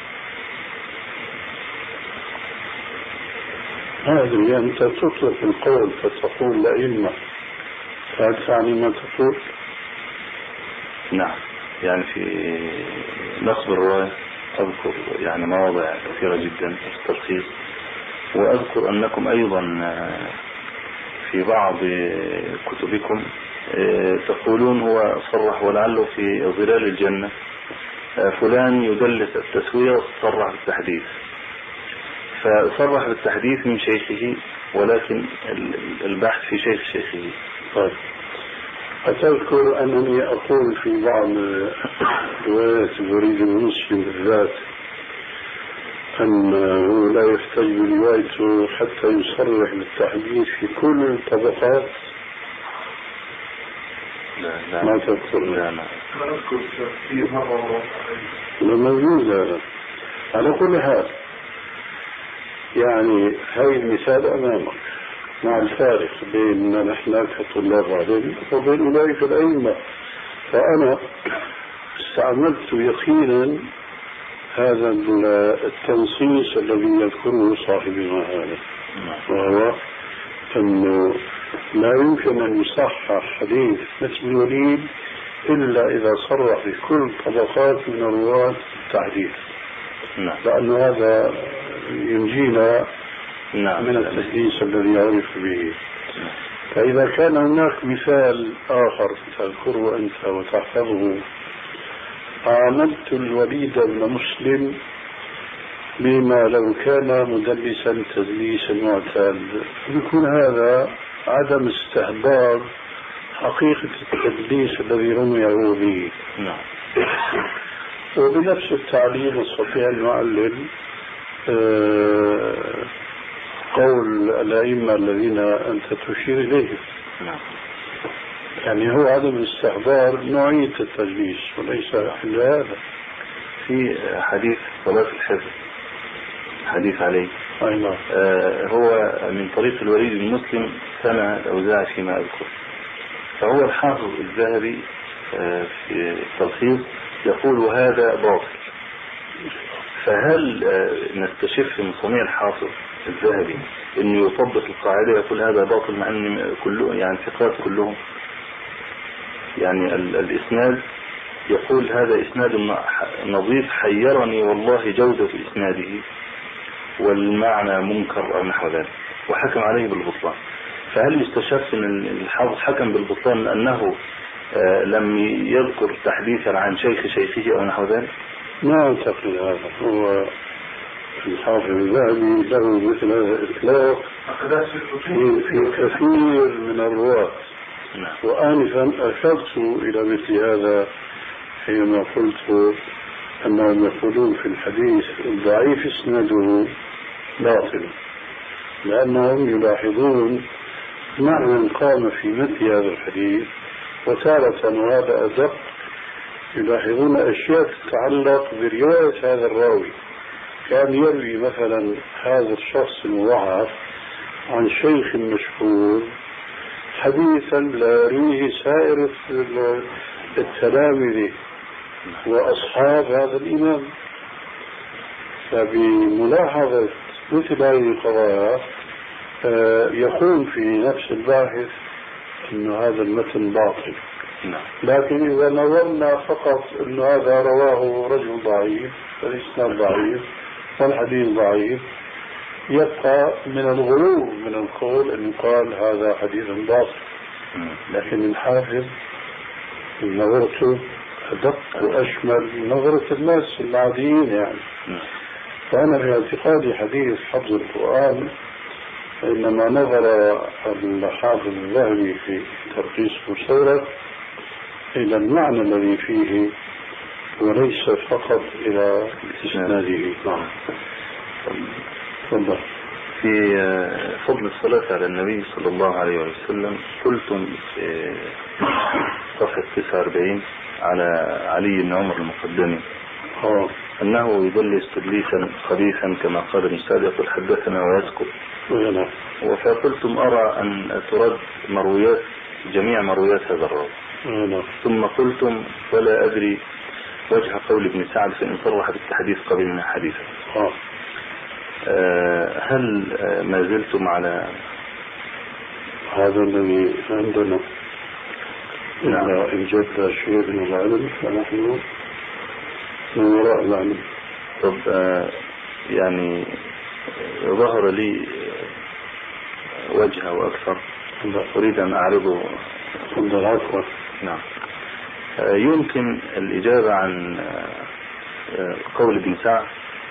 هذا أنت تطلق القول فتقول الأئمة، فهل تعني ما تقول؟ نعم، يعني في نصب الرواية أذكر يعني مواضع كثيرة جدا في التلخيص، وأذكر أنكم أيضا في بعض كتبكم تقولون هو صرح ولعله في ظلال الجنة فلان يدلس التسوية وصرح بالتحديث، فصرح بالتحديث من شيخه ولكن البحث في شيخه. طيب، أتذكر أنني أقول في بعض روايات الوليد بن مسلم بالذات أنه لا يحتاج بروايته حتى يصرح بالتحديث في كل الطبقات. لا ما تذكر؟ لا أذكر في مرة موجود هذا. على كل حال يعني هاي المثال أمامك مع الفارق بين نحن كطلاب علم وبين أولئك الأئمة، فأنا استعملت يقينا هذا التنصيص الذي يذكره صاحبنا هذا، وهو أنه لا يمكن أن يصحح حديث مثل الوليد إلا إذا صرح بكل طبقات من الرواة التحديث، لأن هذا ينجينا من التدليس الذي يعرف به. فإذا كان هناك مثال آخر تذكره أنت وتحفظه، عاملت الوليد بن مسلم بما لو كان مدلسا تدليس المعتاد، يكون هذا عدم استحضار حقيقة التدليس الذي رميه به. وبنفس التعليل نستطيع أن نعلل قول الأئمة الذين أنت تشير إليهم. يعني هو عدم استحضار نوعية التدليس وليس إلا هذا. في حديث صلاة الحفظ حديث عليه هو من طريق الوليد بن مسلم سنة الأوزاعي فيما أذكر، فهو الحافظ الذهبي في التلخيص يقول وهذا باطل. فهل نستشف من صنيع الحافظ الذهبي انه يطبق القاعدة يقول هذا باطل مع ان كله يعني ثقات كلهم؟ يعني الاسناد يقول هذا اسناد نظيف حيرني والله جودة اسناده والمعنى منكر او نحو ذلك، وحكم عليه بالبطلان. فهل يستشف ان الحافظ حكم بالبطلان لانه لم يذكر تحديثا عن شيخه او نحو ذلك؟ ما أعتقد هذا. هو الحافظ الذهبي له مثل هذا الإطلاق في كثير من الرواة، وآنفا أشرت إلى مثل هذا حينما قلت أنهم يقولون في الحديث الضعيف اسناده باطل، لأنهم يلاحظون معنى قام في مثل هذا الحديث، وتارة وهذا أدق يلاحظون أشياء تتعلق برواية هذا الراوي. كان يروي مثلا هذا الشخص المضاعف عن شيخ مشهور، حديثا لا يرويه سائر التلامذة وأصحاب هذا الإمام. فبملاحظة مثل هذه القضايا يكون في نفس الباحث أن هذا المتن باطل. لكن إذا نظرنا فقط أن هذا رواه رجل ضعيف فالإسناد ضعيف والحديث ضعيف، يبقى من الغلو من القول أن يقال هذا حديث باطل. لكن الحافظ نظرته أدق وأشمل من نظرة الناس العاديين يعني. فأنا في اعتقادي حديث حفظ القرآن إنما نظر الحافظ الذهبي في تلخيص المستدرك إلى المعنى الذي فيه وليس فقط إلى إسناده. تفضل. في فضل الصلاة على النبي صلى الله عليه وسلم قلتم في صفحة 49 على علي بن عمر المقدمي أنه يدلس تدليسا خبيثا كما قال ابن سعد يقول حدثنا ويسكت. وفقلتم أرى أن ترد مرويات جميع مرويات هذا الراوي. ثم قلتم ولا أدري وجه قول ابن سعد فإن صرح بالتحديث قبلنا حديثا. هل ما زلتم على هذا الذي عندنا؟ إلا إن جد شيء من العلم فنحن من وراء العلم. طب يعني ظهر لي وجهه وأكثر أريد أن أعرضه. العفو. نعم. يمكن الإجابة عن قول ابن سعد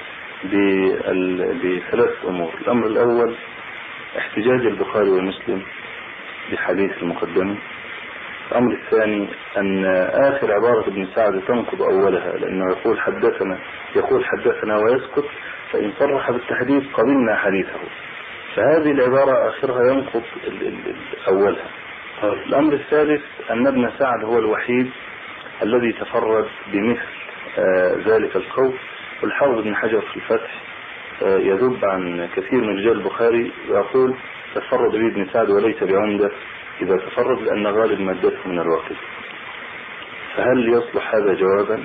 بثلاث أمور. الأمر الأول احتجاج البخاري ومسلم بحديث المقدم. الأمر الثاني أن آخر عبارة ابن سعد تنقض أولها لأنه يقول حدثنا ويسكت فإن صرح بالتحديث قبلنا حديثه، فهذه العبارة آخرها ينقض أولها. الأمر الثالث أن ابن سعد هو الوحيد الذي تفرد بمثل ذلك القول. والحافظ ابن حجر في الفتح يذب عن كثير من رجال البخاري ويقول تفرد به ابن سعد وليس بعمدة إذا تفرد لأن غالب مادته من الواقف. فهل يصلح هذا جوابا؟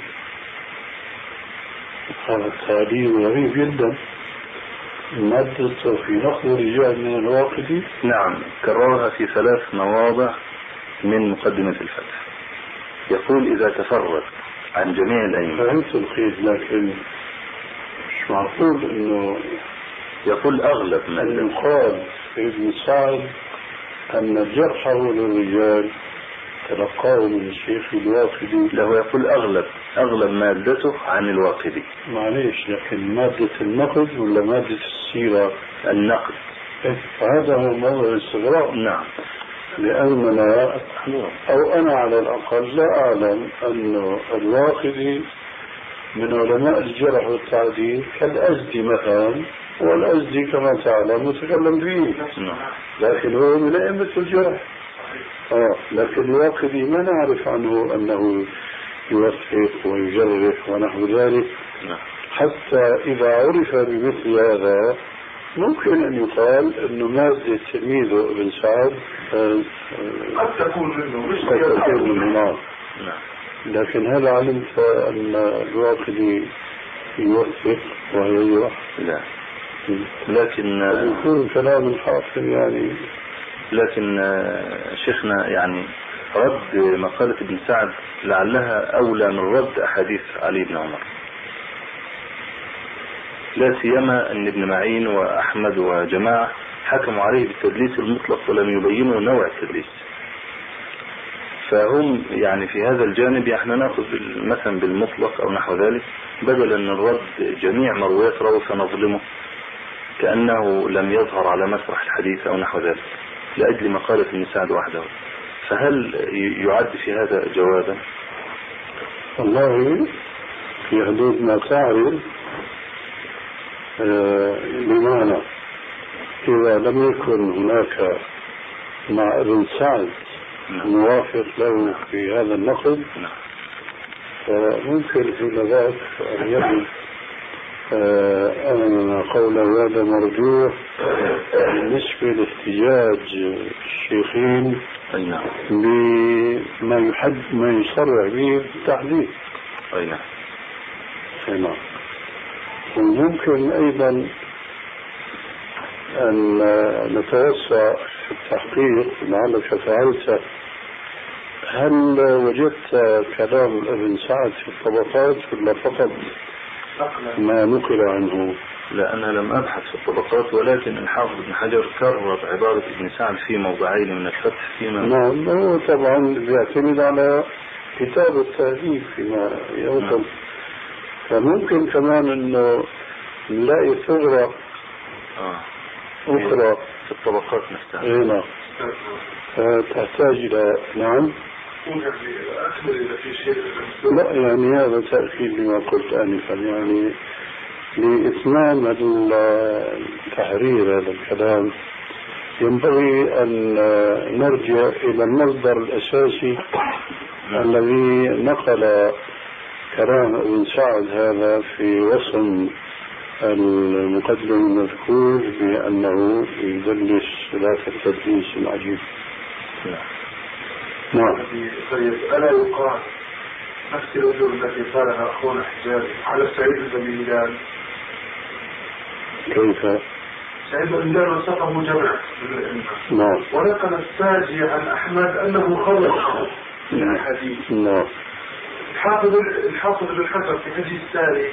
هذا التعليم غريب جدا. مادته في نقل رجال من الواقف. نعم، كررها في 3 مواضع من مقدمة الفتح. يقول إذا تفرد عن جميع الأئمة. فهمت الخير، لكن مش معقول انه يقول اغلب من يقال في ابن سعد ان جرحه للرجال تلقاه من الشيخ الواقدي. له يقول اغلب مادته عن الواقدي. معليش، لكن مادة النقد ولا مادة السيرة؟ النقد. فهذا هو موضوع الاستغراب. نعم. لأننا أو أنا على الأقل لا أعلم أن الواقدي من علماء الجرح والتعديل كالأزدي مثلا، والأزدي كما تعلم متكلم به، لكن هو من أئمة الجرح. لكن الواقدي ما نعرف عنه أنه يوثق ويجرح ونحو ذلك. حتى إذا عرف بمثل هذا ممكن أن يقال أنه مادة تلميذه ابن سعد قد تكون منه. لكن هل علمت أن الواقدي يوثق ويجرح؟ لا، لكن يكون كلام الحافظ يعني. لكن شيخنا يعني رد مقالة ابن سعد لعلها أولى من رد أحاديث علي بن عمر، لا سيما أن ابن معين وأحمد وجماعة حكموا عليه بالتدليس المطلق ولم يبينوا نوع التدليس. فهم يعني في هذا الجانب احنا نأخذ مثلا بالمطلق أو نحو ذلك، بدلا من رد جميع مرويات راوي فنظلمه كأنه لم يظهر على مسرح الحديث أو نحو ذلك لأجل مقالة ابن سعد وحده. فهل يعد في هذا جوابا؟ والله في حدود ما تعرف بمعنى إذا لم يكن هناك مع ابن سعد موافق له في هذا النقد فممكن في ذاك أن يجب أن قوله هذا مرجوح بالنسبة لاحتجاج الشيخين أي نعم. ما يصرح به بالتحديد. أي نعم. أي نعم. وممكن أيضا أن نتوسع في التحقيق لعلك فعلت. هل وجدت كلام ابن سعد في الطبقات ولا فقط ما نقل عنه؟ لا أنا لم أبحث في الطبقات، ولكن الحافظ ابن حجر كرر عبارة ابن سعد في موضعين من الفتح فيما. نعم هو طبعا بيعتمد على كتاب التأليف فيما يوصل. فممكن كمان انه نلاقي ثغرة أخرى في الطبقات نفسها. نعم. تحتاج إلى نعم. لا يعني هذا تأكيد لما قلت آنفا، يعني لإتمام التحرير هذا الكلام ينبغي أن نرجع إلى المصدر الأساسي الذي نقل كلام ابن سعد هذا في وصم المقدم المذكور بأنه يدلس ذاك التدليس العجيب. نعم. طيب ألا يقال نفس الأجور التي قالها أخونا حجاج على سعيد بن هلال؟ كيف؟ سعيد بن هلال وصفه جمع نعم. ونقل الساجي عن أحمد أنه خلص من الحديث. نعم. الحافظ بن حجر في هذه الثاني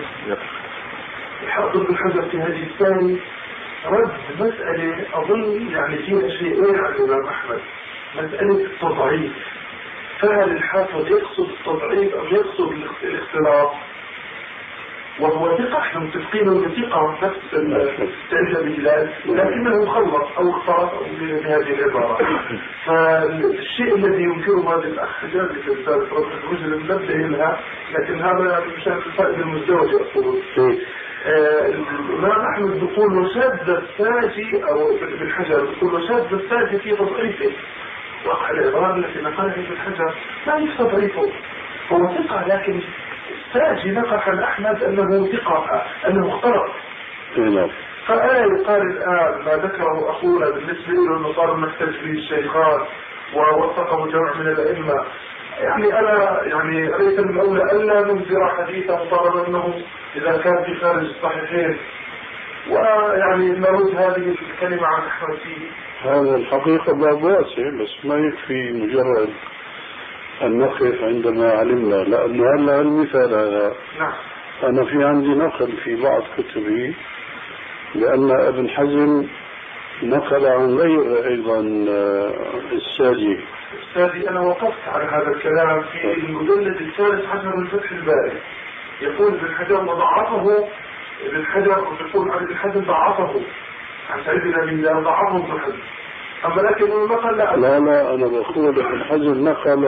رد مسألة أظن يعني فيها شيئين عن الإمام أحمد، مسألة التضعيف. فهل الحافظ يقصد التضعيف أم يقصد الاختلاط؟ وهو ثقة، احنا متفقين انه ثقة نفس سعيد بن هلال، لكنه خلط او اختلط بهذه العبارة. فالشيء الذي ينكره هذا الاخ حجاج في رسالة رد مسلم نبدأ لها، لكن هذا مشان الفائدة المزدوجة اقول. الإمام أحمد بيقول وشاذ الساجي أو ابن حجر بيقول وشاذ الساجي في تضعيفه، وقع العبارة التي نقلها ابن حجر لا يستضعفه، هو ثقة، لكن الساجي نقل عن أحمد أنه ثقة، أنه اختلط. فألا يقال الآن ما ذكره أخونا بالنسبة له أنه صار محتج فيه الشيخان ووثقه جمع من الأئمة، يعني ألا يعني ليس من أولى ألا ننذر حديثه مطالبا أنه إذا كان في خارج الصحيحين، ويعني نرد هذه الكلمة عن أحمد فيه. هذا الحقيقة باب واسع، بس ما يكفي مجرد أن نقف عندما علمنا، لأن هلا المثال هذا أنا في عندي نقل في بعض كتبي لأن ابن حزم نقل عن غير أيضا الساجي. أنا وقفت على هذا الكلام في المجلد الثالث حسب الفتح الباري، يقول ابن حجر وضعفه ابن حجر، ويقول عن ابن حجر ضعفه عن سعيد بن أبي هلال ضعفه ابن حجر، أما لكن نقل لا أنا بقول ابن حجر نقل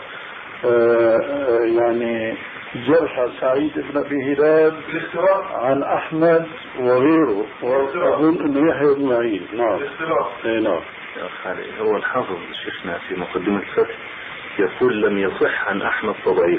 يعني جرح سعيد بن أبي هلال عن أحمد وغيره، وأظن أنه يحيى بن معين. نعم. نعم. هو الحافظ شيخنا في مقدمة الفتح يقول لم يصح عن أحمد تضعيف.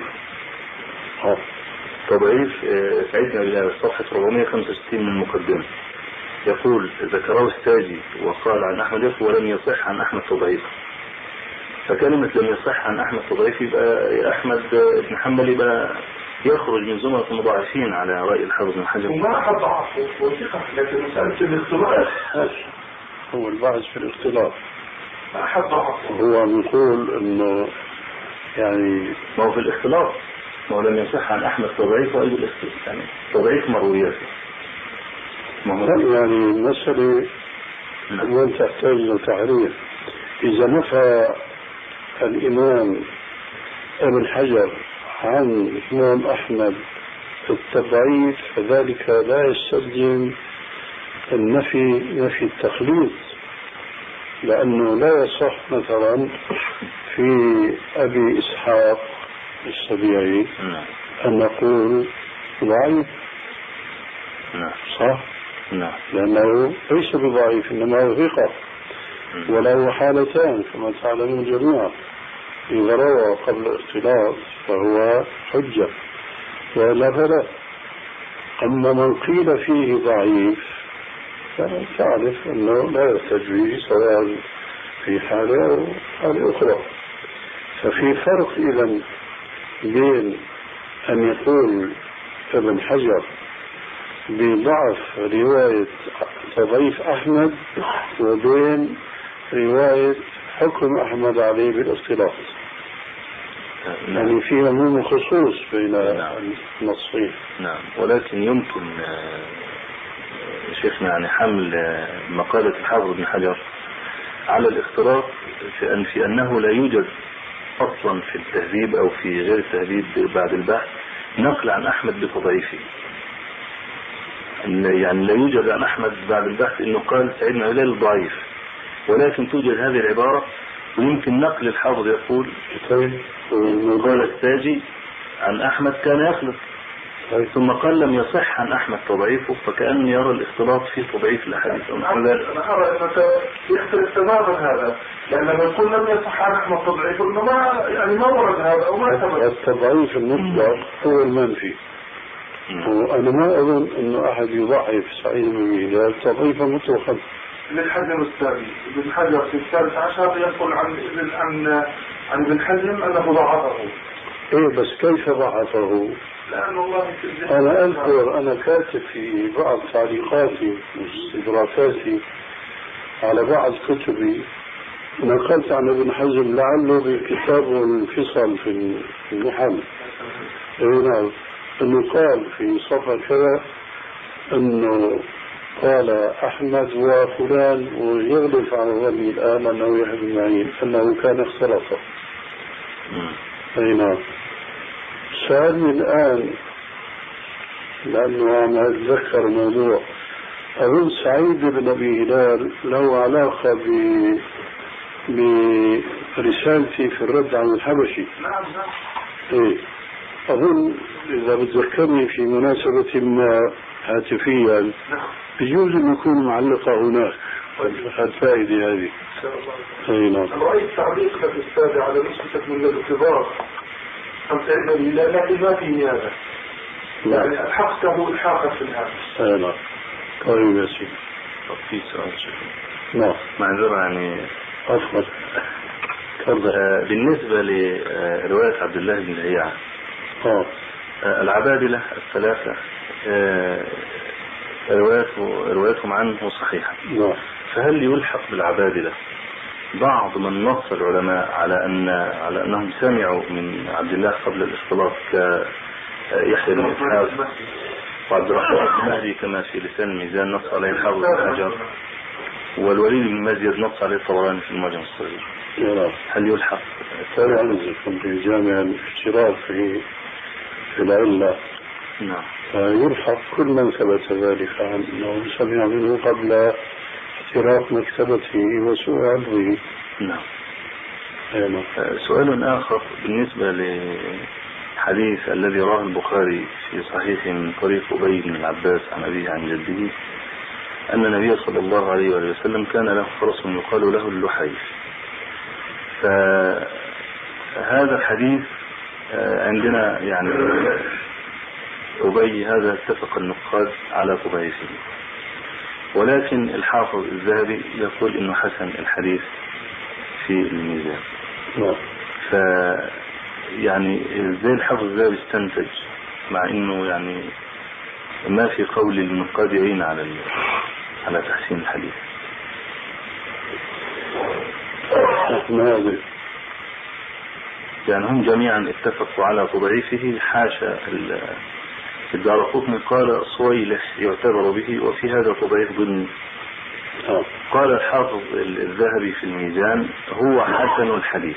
تضعيف سعيد بن أبي هلال صفحة 465 من المقدمة، يقول ذكره الساجي وقال عن أحمد يقول ولم يصح عن أحمد تضعيف. فكلمة لم يصح عن أحمد تضعيف يبقى أحمد بن حنبل يبقى يخرج من زمرة المضاعفين على رأي الحافظ بن حجر. وما أحد ضعفه وثقة، لكن مسألة الاختلاط هو البحث في الاختلاط. ما أحد ضعفه. هو نقول إنه يعني ما هو في الاختلاط، ما هو لم يصح عن أحمد تضعيف وأي الاختلاط يعني تضعيف مروياته. يعني المسألة وين تحتاج إلى تعريف. إذا نفى الإمام ابن حجر عن الإمام أحمد التضعيف فذلك لا يستلزم نفي التخليط، لأنه لا يصح مثلا في أبي إسحاق السبيعي أن نقول ضعيف. صح؟ لأنه ليس بضعيف إنما هو ثقة، وله حالتان كما تعلمون جميعا، إذا روى قبل الاختلاط فهو حجة ولا فلا. أما من قيل فيه ضعيف فتعرف أنه لا يحتج به سواء في حالة أو حالة أخرى. ففي فرق إذن بين أن يقول ابن حجر بضعف رواية تضعيف أحمد وبين رواية حكم أحمد عليه بالاصطلاح. يعني فيها مو خصوص بين النصين. نعم، ولكن يمكن شيخنا يعني حمل مقالة الحافظ ابن حجر على الاختلاط في أنه لا يوجد أصلا في التهذيب أو في غير التهذيب بعد البحث نقل عن أحمد بتضعيفه. يعني لا يوجد عن أحمد بعد البحث أنه قال سعيد بن هلال ضعيف، ولكن توجد هذه العبارة، ويمكن نقل الحافظ يقول قال الساجي عن أحمد كان يخلط، ثم قال لم يصح عن أحمد تضعيفه، فكأن يرى الاختلاط في تضعيف الأحاديث. أنا أرى أنه يختلف تماما هذا، لأن لما يقول لم يصح عن أحمد تضعيفه إنه ما ورد هذا أو ما ثبت. التضعيف المطلق هو المنفي، وأنا ما أظن أنه أحد يضعف سعيد بن هلال تضعيفا مطلقا. للحزم الثاني ابن حجر في 13 يقول عن ابن حزم أنه ضعفه. إيه بس كيف ضعفه؟ لأن الله أنا أذكر أنا كاتب في بعض تعليقاتي واستدراكاتي على بعض كتبي نقلت عن ابن حزم لعله بكتابه الفصل في المحل أنه قال في صفحة كذا أنه قال أحمد وفلان ويغلف على ظني الآن أنه يحيى بن معين أنه كان اختلطه. نعم. سألني الآن لأنه عم أتذكر موضوع، أظن سعيد بن أبي هلال له علاقة برسالتي في الرد عن الحبشي. نعم. إيه أظن إذا بتذكرني في مناسبة ما هاتفيا بيجوز أن يكون معلقة هناك الفائدة هذه. نعم. رأيت تعليق الأستاذ على نسبة من الكبار لكن ما في هذا. يعني الحقته الحاقة في الهاتف. نعم. طيب يا سيدي. في سؤال شيخ. نعم. معذرة يعني. أفضل. بالنسبة لرواية عبد الله بن لهيعة. العبادلة الثلاثة روايتهم عنه صحيحة. نعم. فهل يلحق بالعبادلة بعض من نص العلماء على أنهم سمعوا من عبد الله قبل الاختلاط كيحيى بن إسحاق وعبد الرحمن المهدي كما في لسان الميزان نص عليه الحافظ بن حجر، والوليد بن مزيد نص عليه الطبراني في المعجم الصغير. هل يلحق؟ طبعا في جامع الاشتراك في العلة. نعم. يلحق كل من ثبت ذلك عنه سمع منه قبل اختراق مكتبته وسوء علمه. نعم. سؤال آخر بالنسبة لحديث الذي رواه البخاري في صحيح من طريق أبي بن العباس عن أبيه عن جده أن النبي صلى الله عليه وسلم كان له فرس يقال له اللحيف. فهذا الحديث عندنا يعني أبي هذا اتفق النقاد على تضعيفه، ولكن الحافظ الذهبي يقول إنه حسن الحديث في الميزان. ف يعني زي الحافظ الذهبي استنتج مع إنه يعني ما في قول النقاد يعين على تحسين الحديث. يعني هم جميعا اتفقوا على تضعيفه حاشا الدارقطني قال صويلح يعتبر به وفي هذا تضعيف ضمني. قال الحافظ الذهبي في الميزان هو حسن الحديث.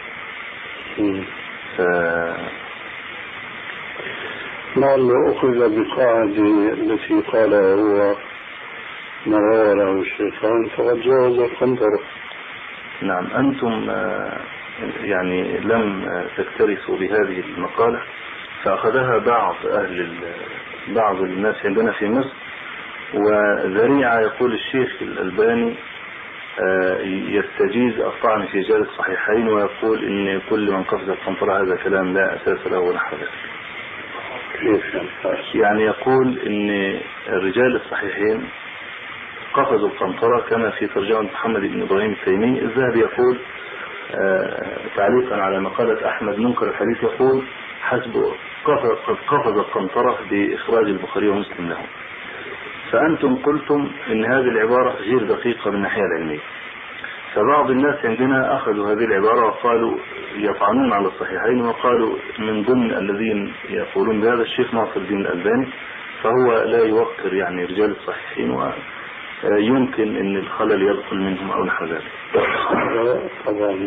لعله أخذ بقاعدة التي قالها هو ما له الشيطان فقد جاوز القنطرة. نعم. أنتم يعني لم تكترثوا بهذه المقالة، فأخذها بعض الناس عندنا في مصر، وذريعة يقول الشيخ الألباني يستجيز الطعن في رجال الصحيحين ويقول إن كل من قفز القنطرة هذا كلام لا أساس له ونحو ذلك. يعني يقول إن رجال الصحيحين قفزوا القنطرة كما في ترجمة محمد بن إبراهيم التيمي. الذهبي يقول تعليقا على مقالة أحمد منكر الحديث يقول حسب قد قفز القنطرة بإخراج البخاري ومسلم له. فأنتم قلتم إن هذه العبارة غير دقيقة من الناحية العلمية، فبعض الناس عندنا أخذوا هذه العبارة وقالوا يطعنون على الصحيحين، وقالوا من ضمن الذين يقولون بهذا الشيخ ناصر الدين الألباني، فهو لا يوقر يعني رجال الصحيحين ويمكن أن الخلل يدخل منهم أو نحو ذلك. طبعا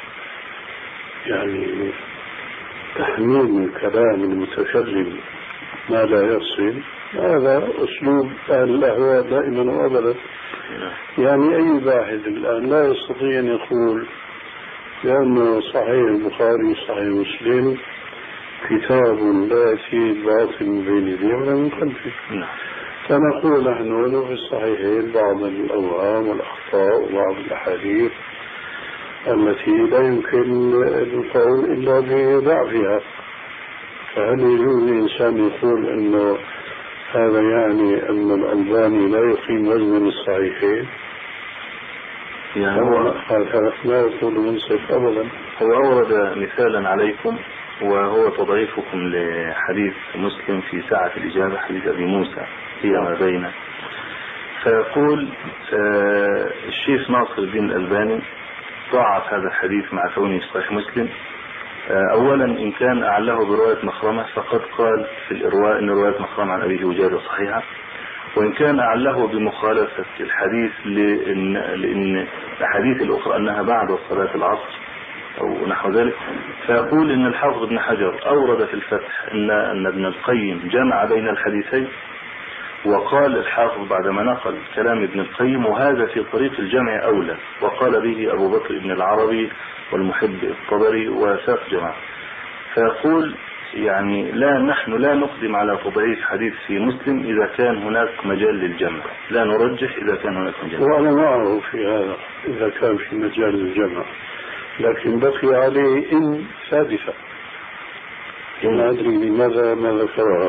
يعني تحميل كلام المتكلم ما لا يصل هذا أسلوب أهل الأهواء دائما وأبدا. يعني أي باحث الآن لا يستطيع أن يقول لأن صحيح البخاري صحيح مسلم كتاب لا يأتي الباطل من بين يديه ولا من خلفه. فنقول نحن له في الصحيحين بعض الأوهام والأخطاء وبعض الأحاديث التي لا يمكن القول إلا بضعفها. فهل يجوز الإنسان يقول أنه هذا يعني أن الألباني لا يقيم وزن الصحيحين؟ يعني هو لا يقول منصف أبدا. هو أورد مثالا عليكم وهو تضعيفكم لحديث مسلم في ساعة الإجابة، حديث أبي موسى فيما بين، فيقول الشيخ ناصر الدين الألباني ضعف هذا الحديث مع كونه صحيح مسلم. أولا إن كان أعله برواية مخرمة فقد قال في الإرواء أن رواية مخرمة عن أبيه وجابر صحيحة، وإن كان أعله بمخالفة الحديث لأن الحديث الأخرى أنها بعد صلاة العصر أو نحو ذلك، فيقول إن الحافظ ابن حجر أورد في الفتح أن ابن القيم جمع بين الحديثين، وقال الحافظ بعدما نقل كلام ابن القيم وهذا في طريق الجمع أولى، وقال به أبو بكر ابن العربي والمحب الطبري وساق جماعة. فيقول يعني نحن لا نقدم على تضعيف حديث في مسلم إذا كان هناك مجال للجمع، لا نرجح إذا كان هناك مجال. وأنا معه في هذا إذا كان في مجال للجمع، لكن بقي عليه إن ثالثة لا أدري لماذا ما ذكرها.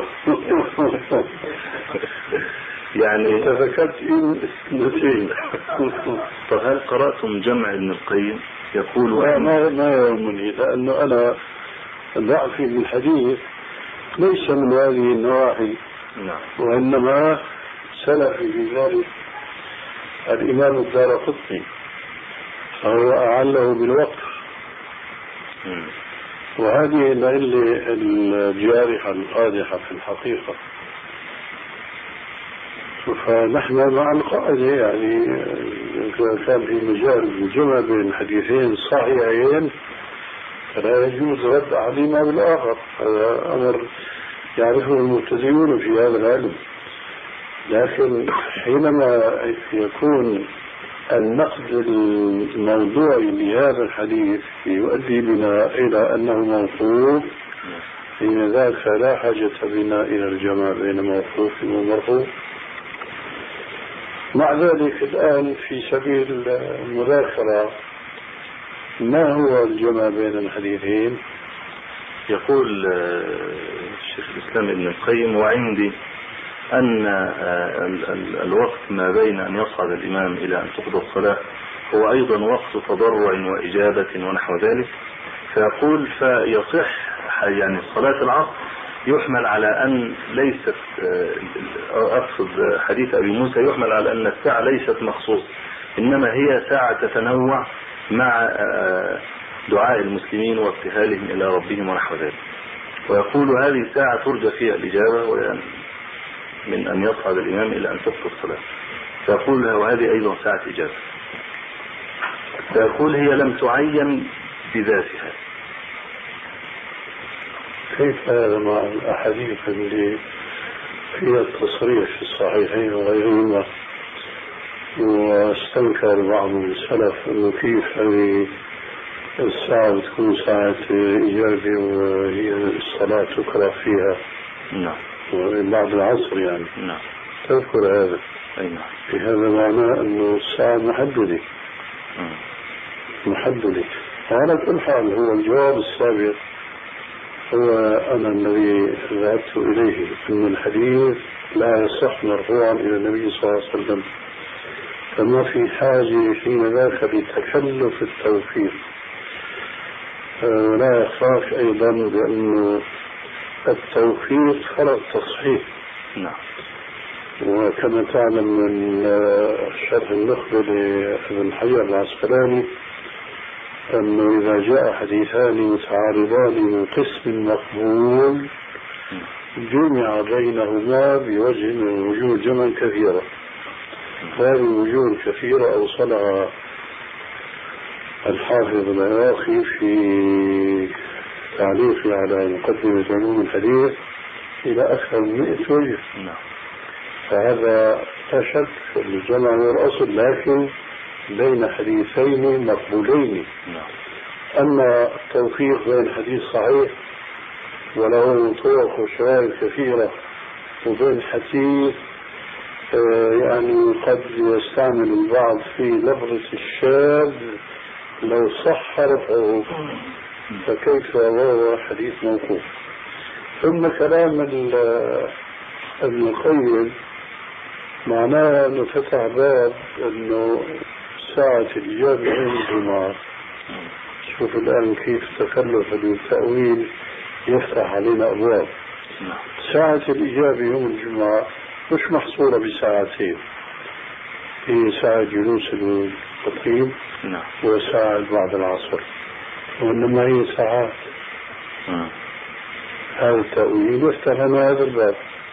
يعني تذكرت إن اثنتين. طب هل قرأتم جمع ابن القيم يقول ما يهمني، لأنه أنا ضعفي بالحديث ليس من هذه النواحي، وإنما سلفي في ذلك الإمام الدارقطني فهو أعله بالوقف، وهذه العلة الجارحة القادحة في الحقيقة. فنحن مع القاعدة يعني إذا كان في مجال الجمع بين حديثين صحيحين فلا يجوز رد أحدهما بالآخر. هذا أمر يعرفه المبتدئون في هذا العلم. لكن حينما يكون النقد الموضوعي لهذا الحديث يؤدي بنا إلى أنه موقوف، حين ذاك لا حاجة بنا إلى الجمع بين موقوف ومرفوع. مع ذلك الآن في سبيل المذاكرة ما هو الجمع بين الحديثين؟ يقول الشيخ الإسلام ابن القيم وعندي أن الوقت ما بين أن يصعد الإمام إلى أن تقضى الصلاة هو أيضا وقت تضرع وإجابة ونحو ذلك. فيقول فيصح يعني صلاة العصر يحمل على أن ليست، أقصد حديث أبي موسى يحمل على أن الساعة ليست مخصوصة، إنما هي ساعة تتنوع مع دعاء المسلمين وابتهالهم إلى ربهم ونحو ذلك. ويقول هذه الساعة ترجى فيها الإجابة من أن يصعد الإمام إلى أن تقضى الصلاة. فيقول وهذه أيضا ساعة إجابة. فيقول هي لم تعين بذاتها. كيف هذا مع الأحاديث اللي فيها التصريح في الصحيحين وغيرهما؟ واستنكر بعض السلف أنه كيف هذه الساعة بتكون ساعة إجابة وهي الصلاة تقرأ فيها. نعم. بعد العصر يعني. نعم. تذكر هذا. أي نعم. في هذا معناه أنه الساعة محددة. محددة. على كل حال هو الجواب السابق هو أنا الذي ذهبت إليه أن الحديث لا يصح مرفوعا إلى النبي صلى الله عليه وسلم، فما في حاجة حين ذاك لتكلف التوفيق. ولا يخفاك أيضا بأن التوفيق فرق تصحيح. نعم. وكما تعلم من شرح النخبة لابن حجر العسقلاني أنه إذا جاء حديثان متعارضان من قسم مقبول جمع بينهما بوجه من الوجوه جمعا كثيرا. هذه الوجوه الكثيرة أوصلها الحافظ العراقي في تعليقه على مقدمة علوم الحديث إلى أكثر من 100 وجه. فهذا لا شك الجمع هو الأصل، لكن بين حديثين مقبولين. أما التوفيق بين حديث صحيح وله طرق وشواهد كثيرة وبين حديث يعني قد يستعمل البعض في لفظة الشاذ لو صح رفعه، فكيف وهو حديث موقوف. ثم كلام ابن القيم معناه أنه فتح باب أنه ساعة الإجابة يوم الجمعة. شوف الآن كيف تكلف التأويل يفتح علينا أبواب. ساعة الإجابة يوم الجمعة مش محصورة بساعتين، هي ساعة جلوس الخطيب وساعة بعد العصر، وإنما هي ساعات. هذا التأويل يفتح لنا هذا الباب.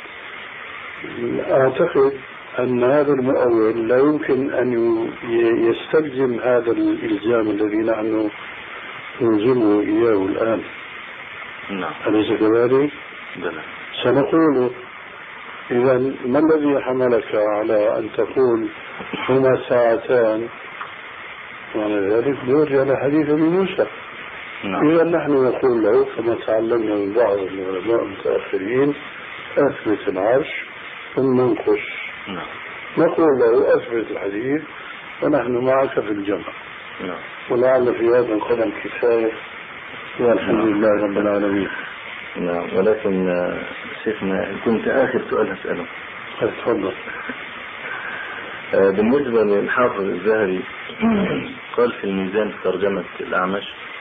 أعتقد أن هذا المؤول لا يمكن أن يستلزم هذا الإلزام الذي نحن نلزمه إياه الآن. أليس كذلك؟ سنقول إذا ما الذي حملك على أن تقول هما ساعتان؟ وعلى ذلك نرجع لحديث ابن موسى. إذا نحن نقول له كما تعلمنا من بعض العلماء المتأخرين أثبت العرش ثم انقش. نقول له أثبت الحديث ونحن معك في الجمع. ولعل في هذا القدم كفاية، والحمد لله رب العالمين. نعم. ولكن شيخنا كنت آخر سؤال أسأله. تفضل. بالنسبة للحافظ الزهري قال في الميزان في ترجمة الأعمش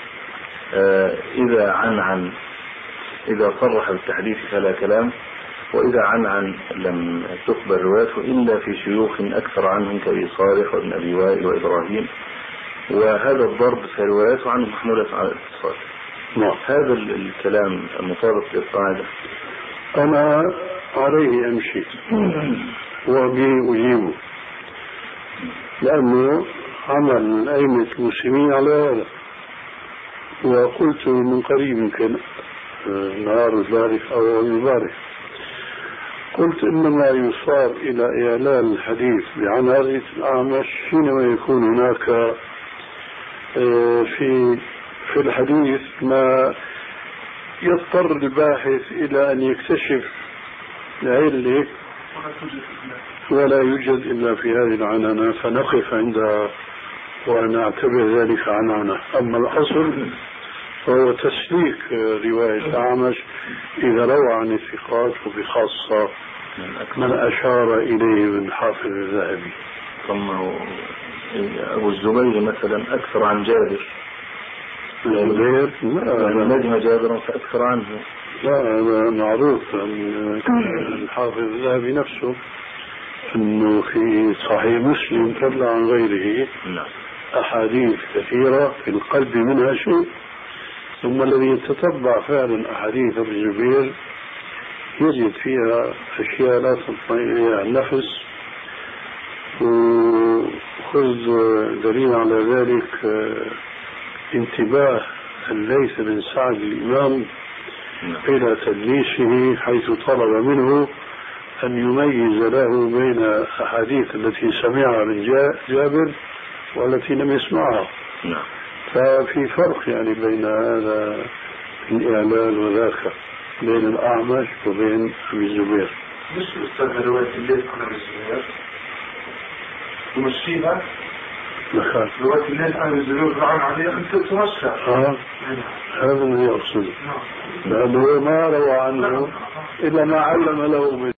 إذا صرح بالتحديث فلا كلام، وإذا عن لم تقبل روايته إلا في شيوخ أكثر عنهم كأبي صالح وابن أبي وائل وإبراهيم، وهذا الضرب في رواياته عنه محمولة على الاتصال. هذا الكلام مطابق للقاعدة؟ أنا عليه أمشي وبه أجيبه، لأنه عمل أئمة المسلمين على هذا. وقلت من قريب يمكن نهار البارح أو البارح، قلت إنما يصار إلى إعلان الحديث بعناية الأعمش حينما يكون هناك في الحديث ما يضطر الباحث إلى أن يكتشف علة ولا يوجد إلا في هذه العنانة، فنقف عندها وأنا أعتبر ذلك عنانة. أما الأصل فهو تسليك رواية الأعمش إذا روى عن الثقات، وبخاصة من أشار إليه من حافظ الذهبي. ثم أبو الزبير مثلا أكثر عن جابر. الزبير لا نجم جابر فأكثر عنه. لا معروف أن الحافظ الذهبي نفسه أنه في صحيح مسلم فضلا عن غيره أحاديث كثيرة في القلب منها شيء. ثم الذي يتتبع فعلا أحاديث ابن الزبير يجد فيها أشياء لا تطمئن إليها النفس. وخذ دليل على ذلك انتباه الليث بن سعد الإمام إلى تدليسه، حيث طلب منه أن يميز له بين أحاديث التي سمعها من جابر والتي لم يسمعها. ففي فرق يعني بين هذا الإعلان وذاك، بين الأعمش وبين أبي الزبير. مش أستاذ رواية الليل عن أبي الزبير تمشيها؟ رواية الليل عن أبي الزبير عن عليه أنت تمشى. هذا الذي أقصده، لأنه ما روى عنه إلا ما علم له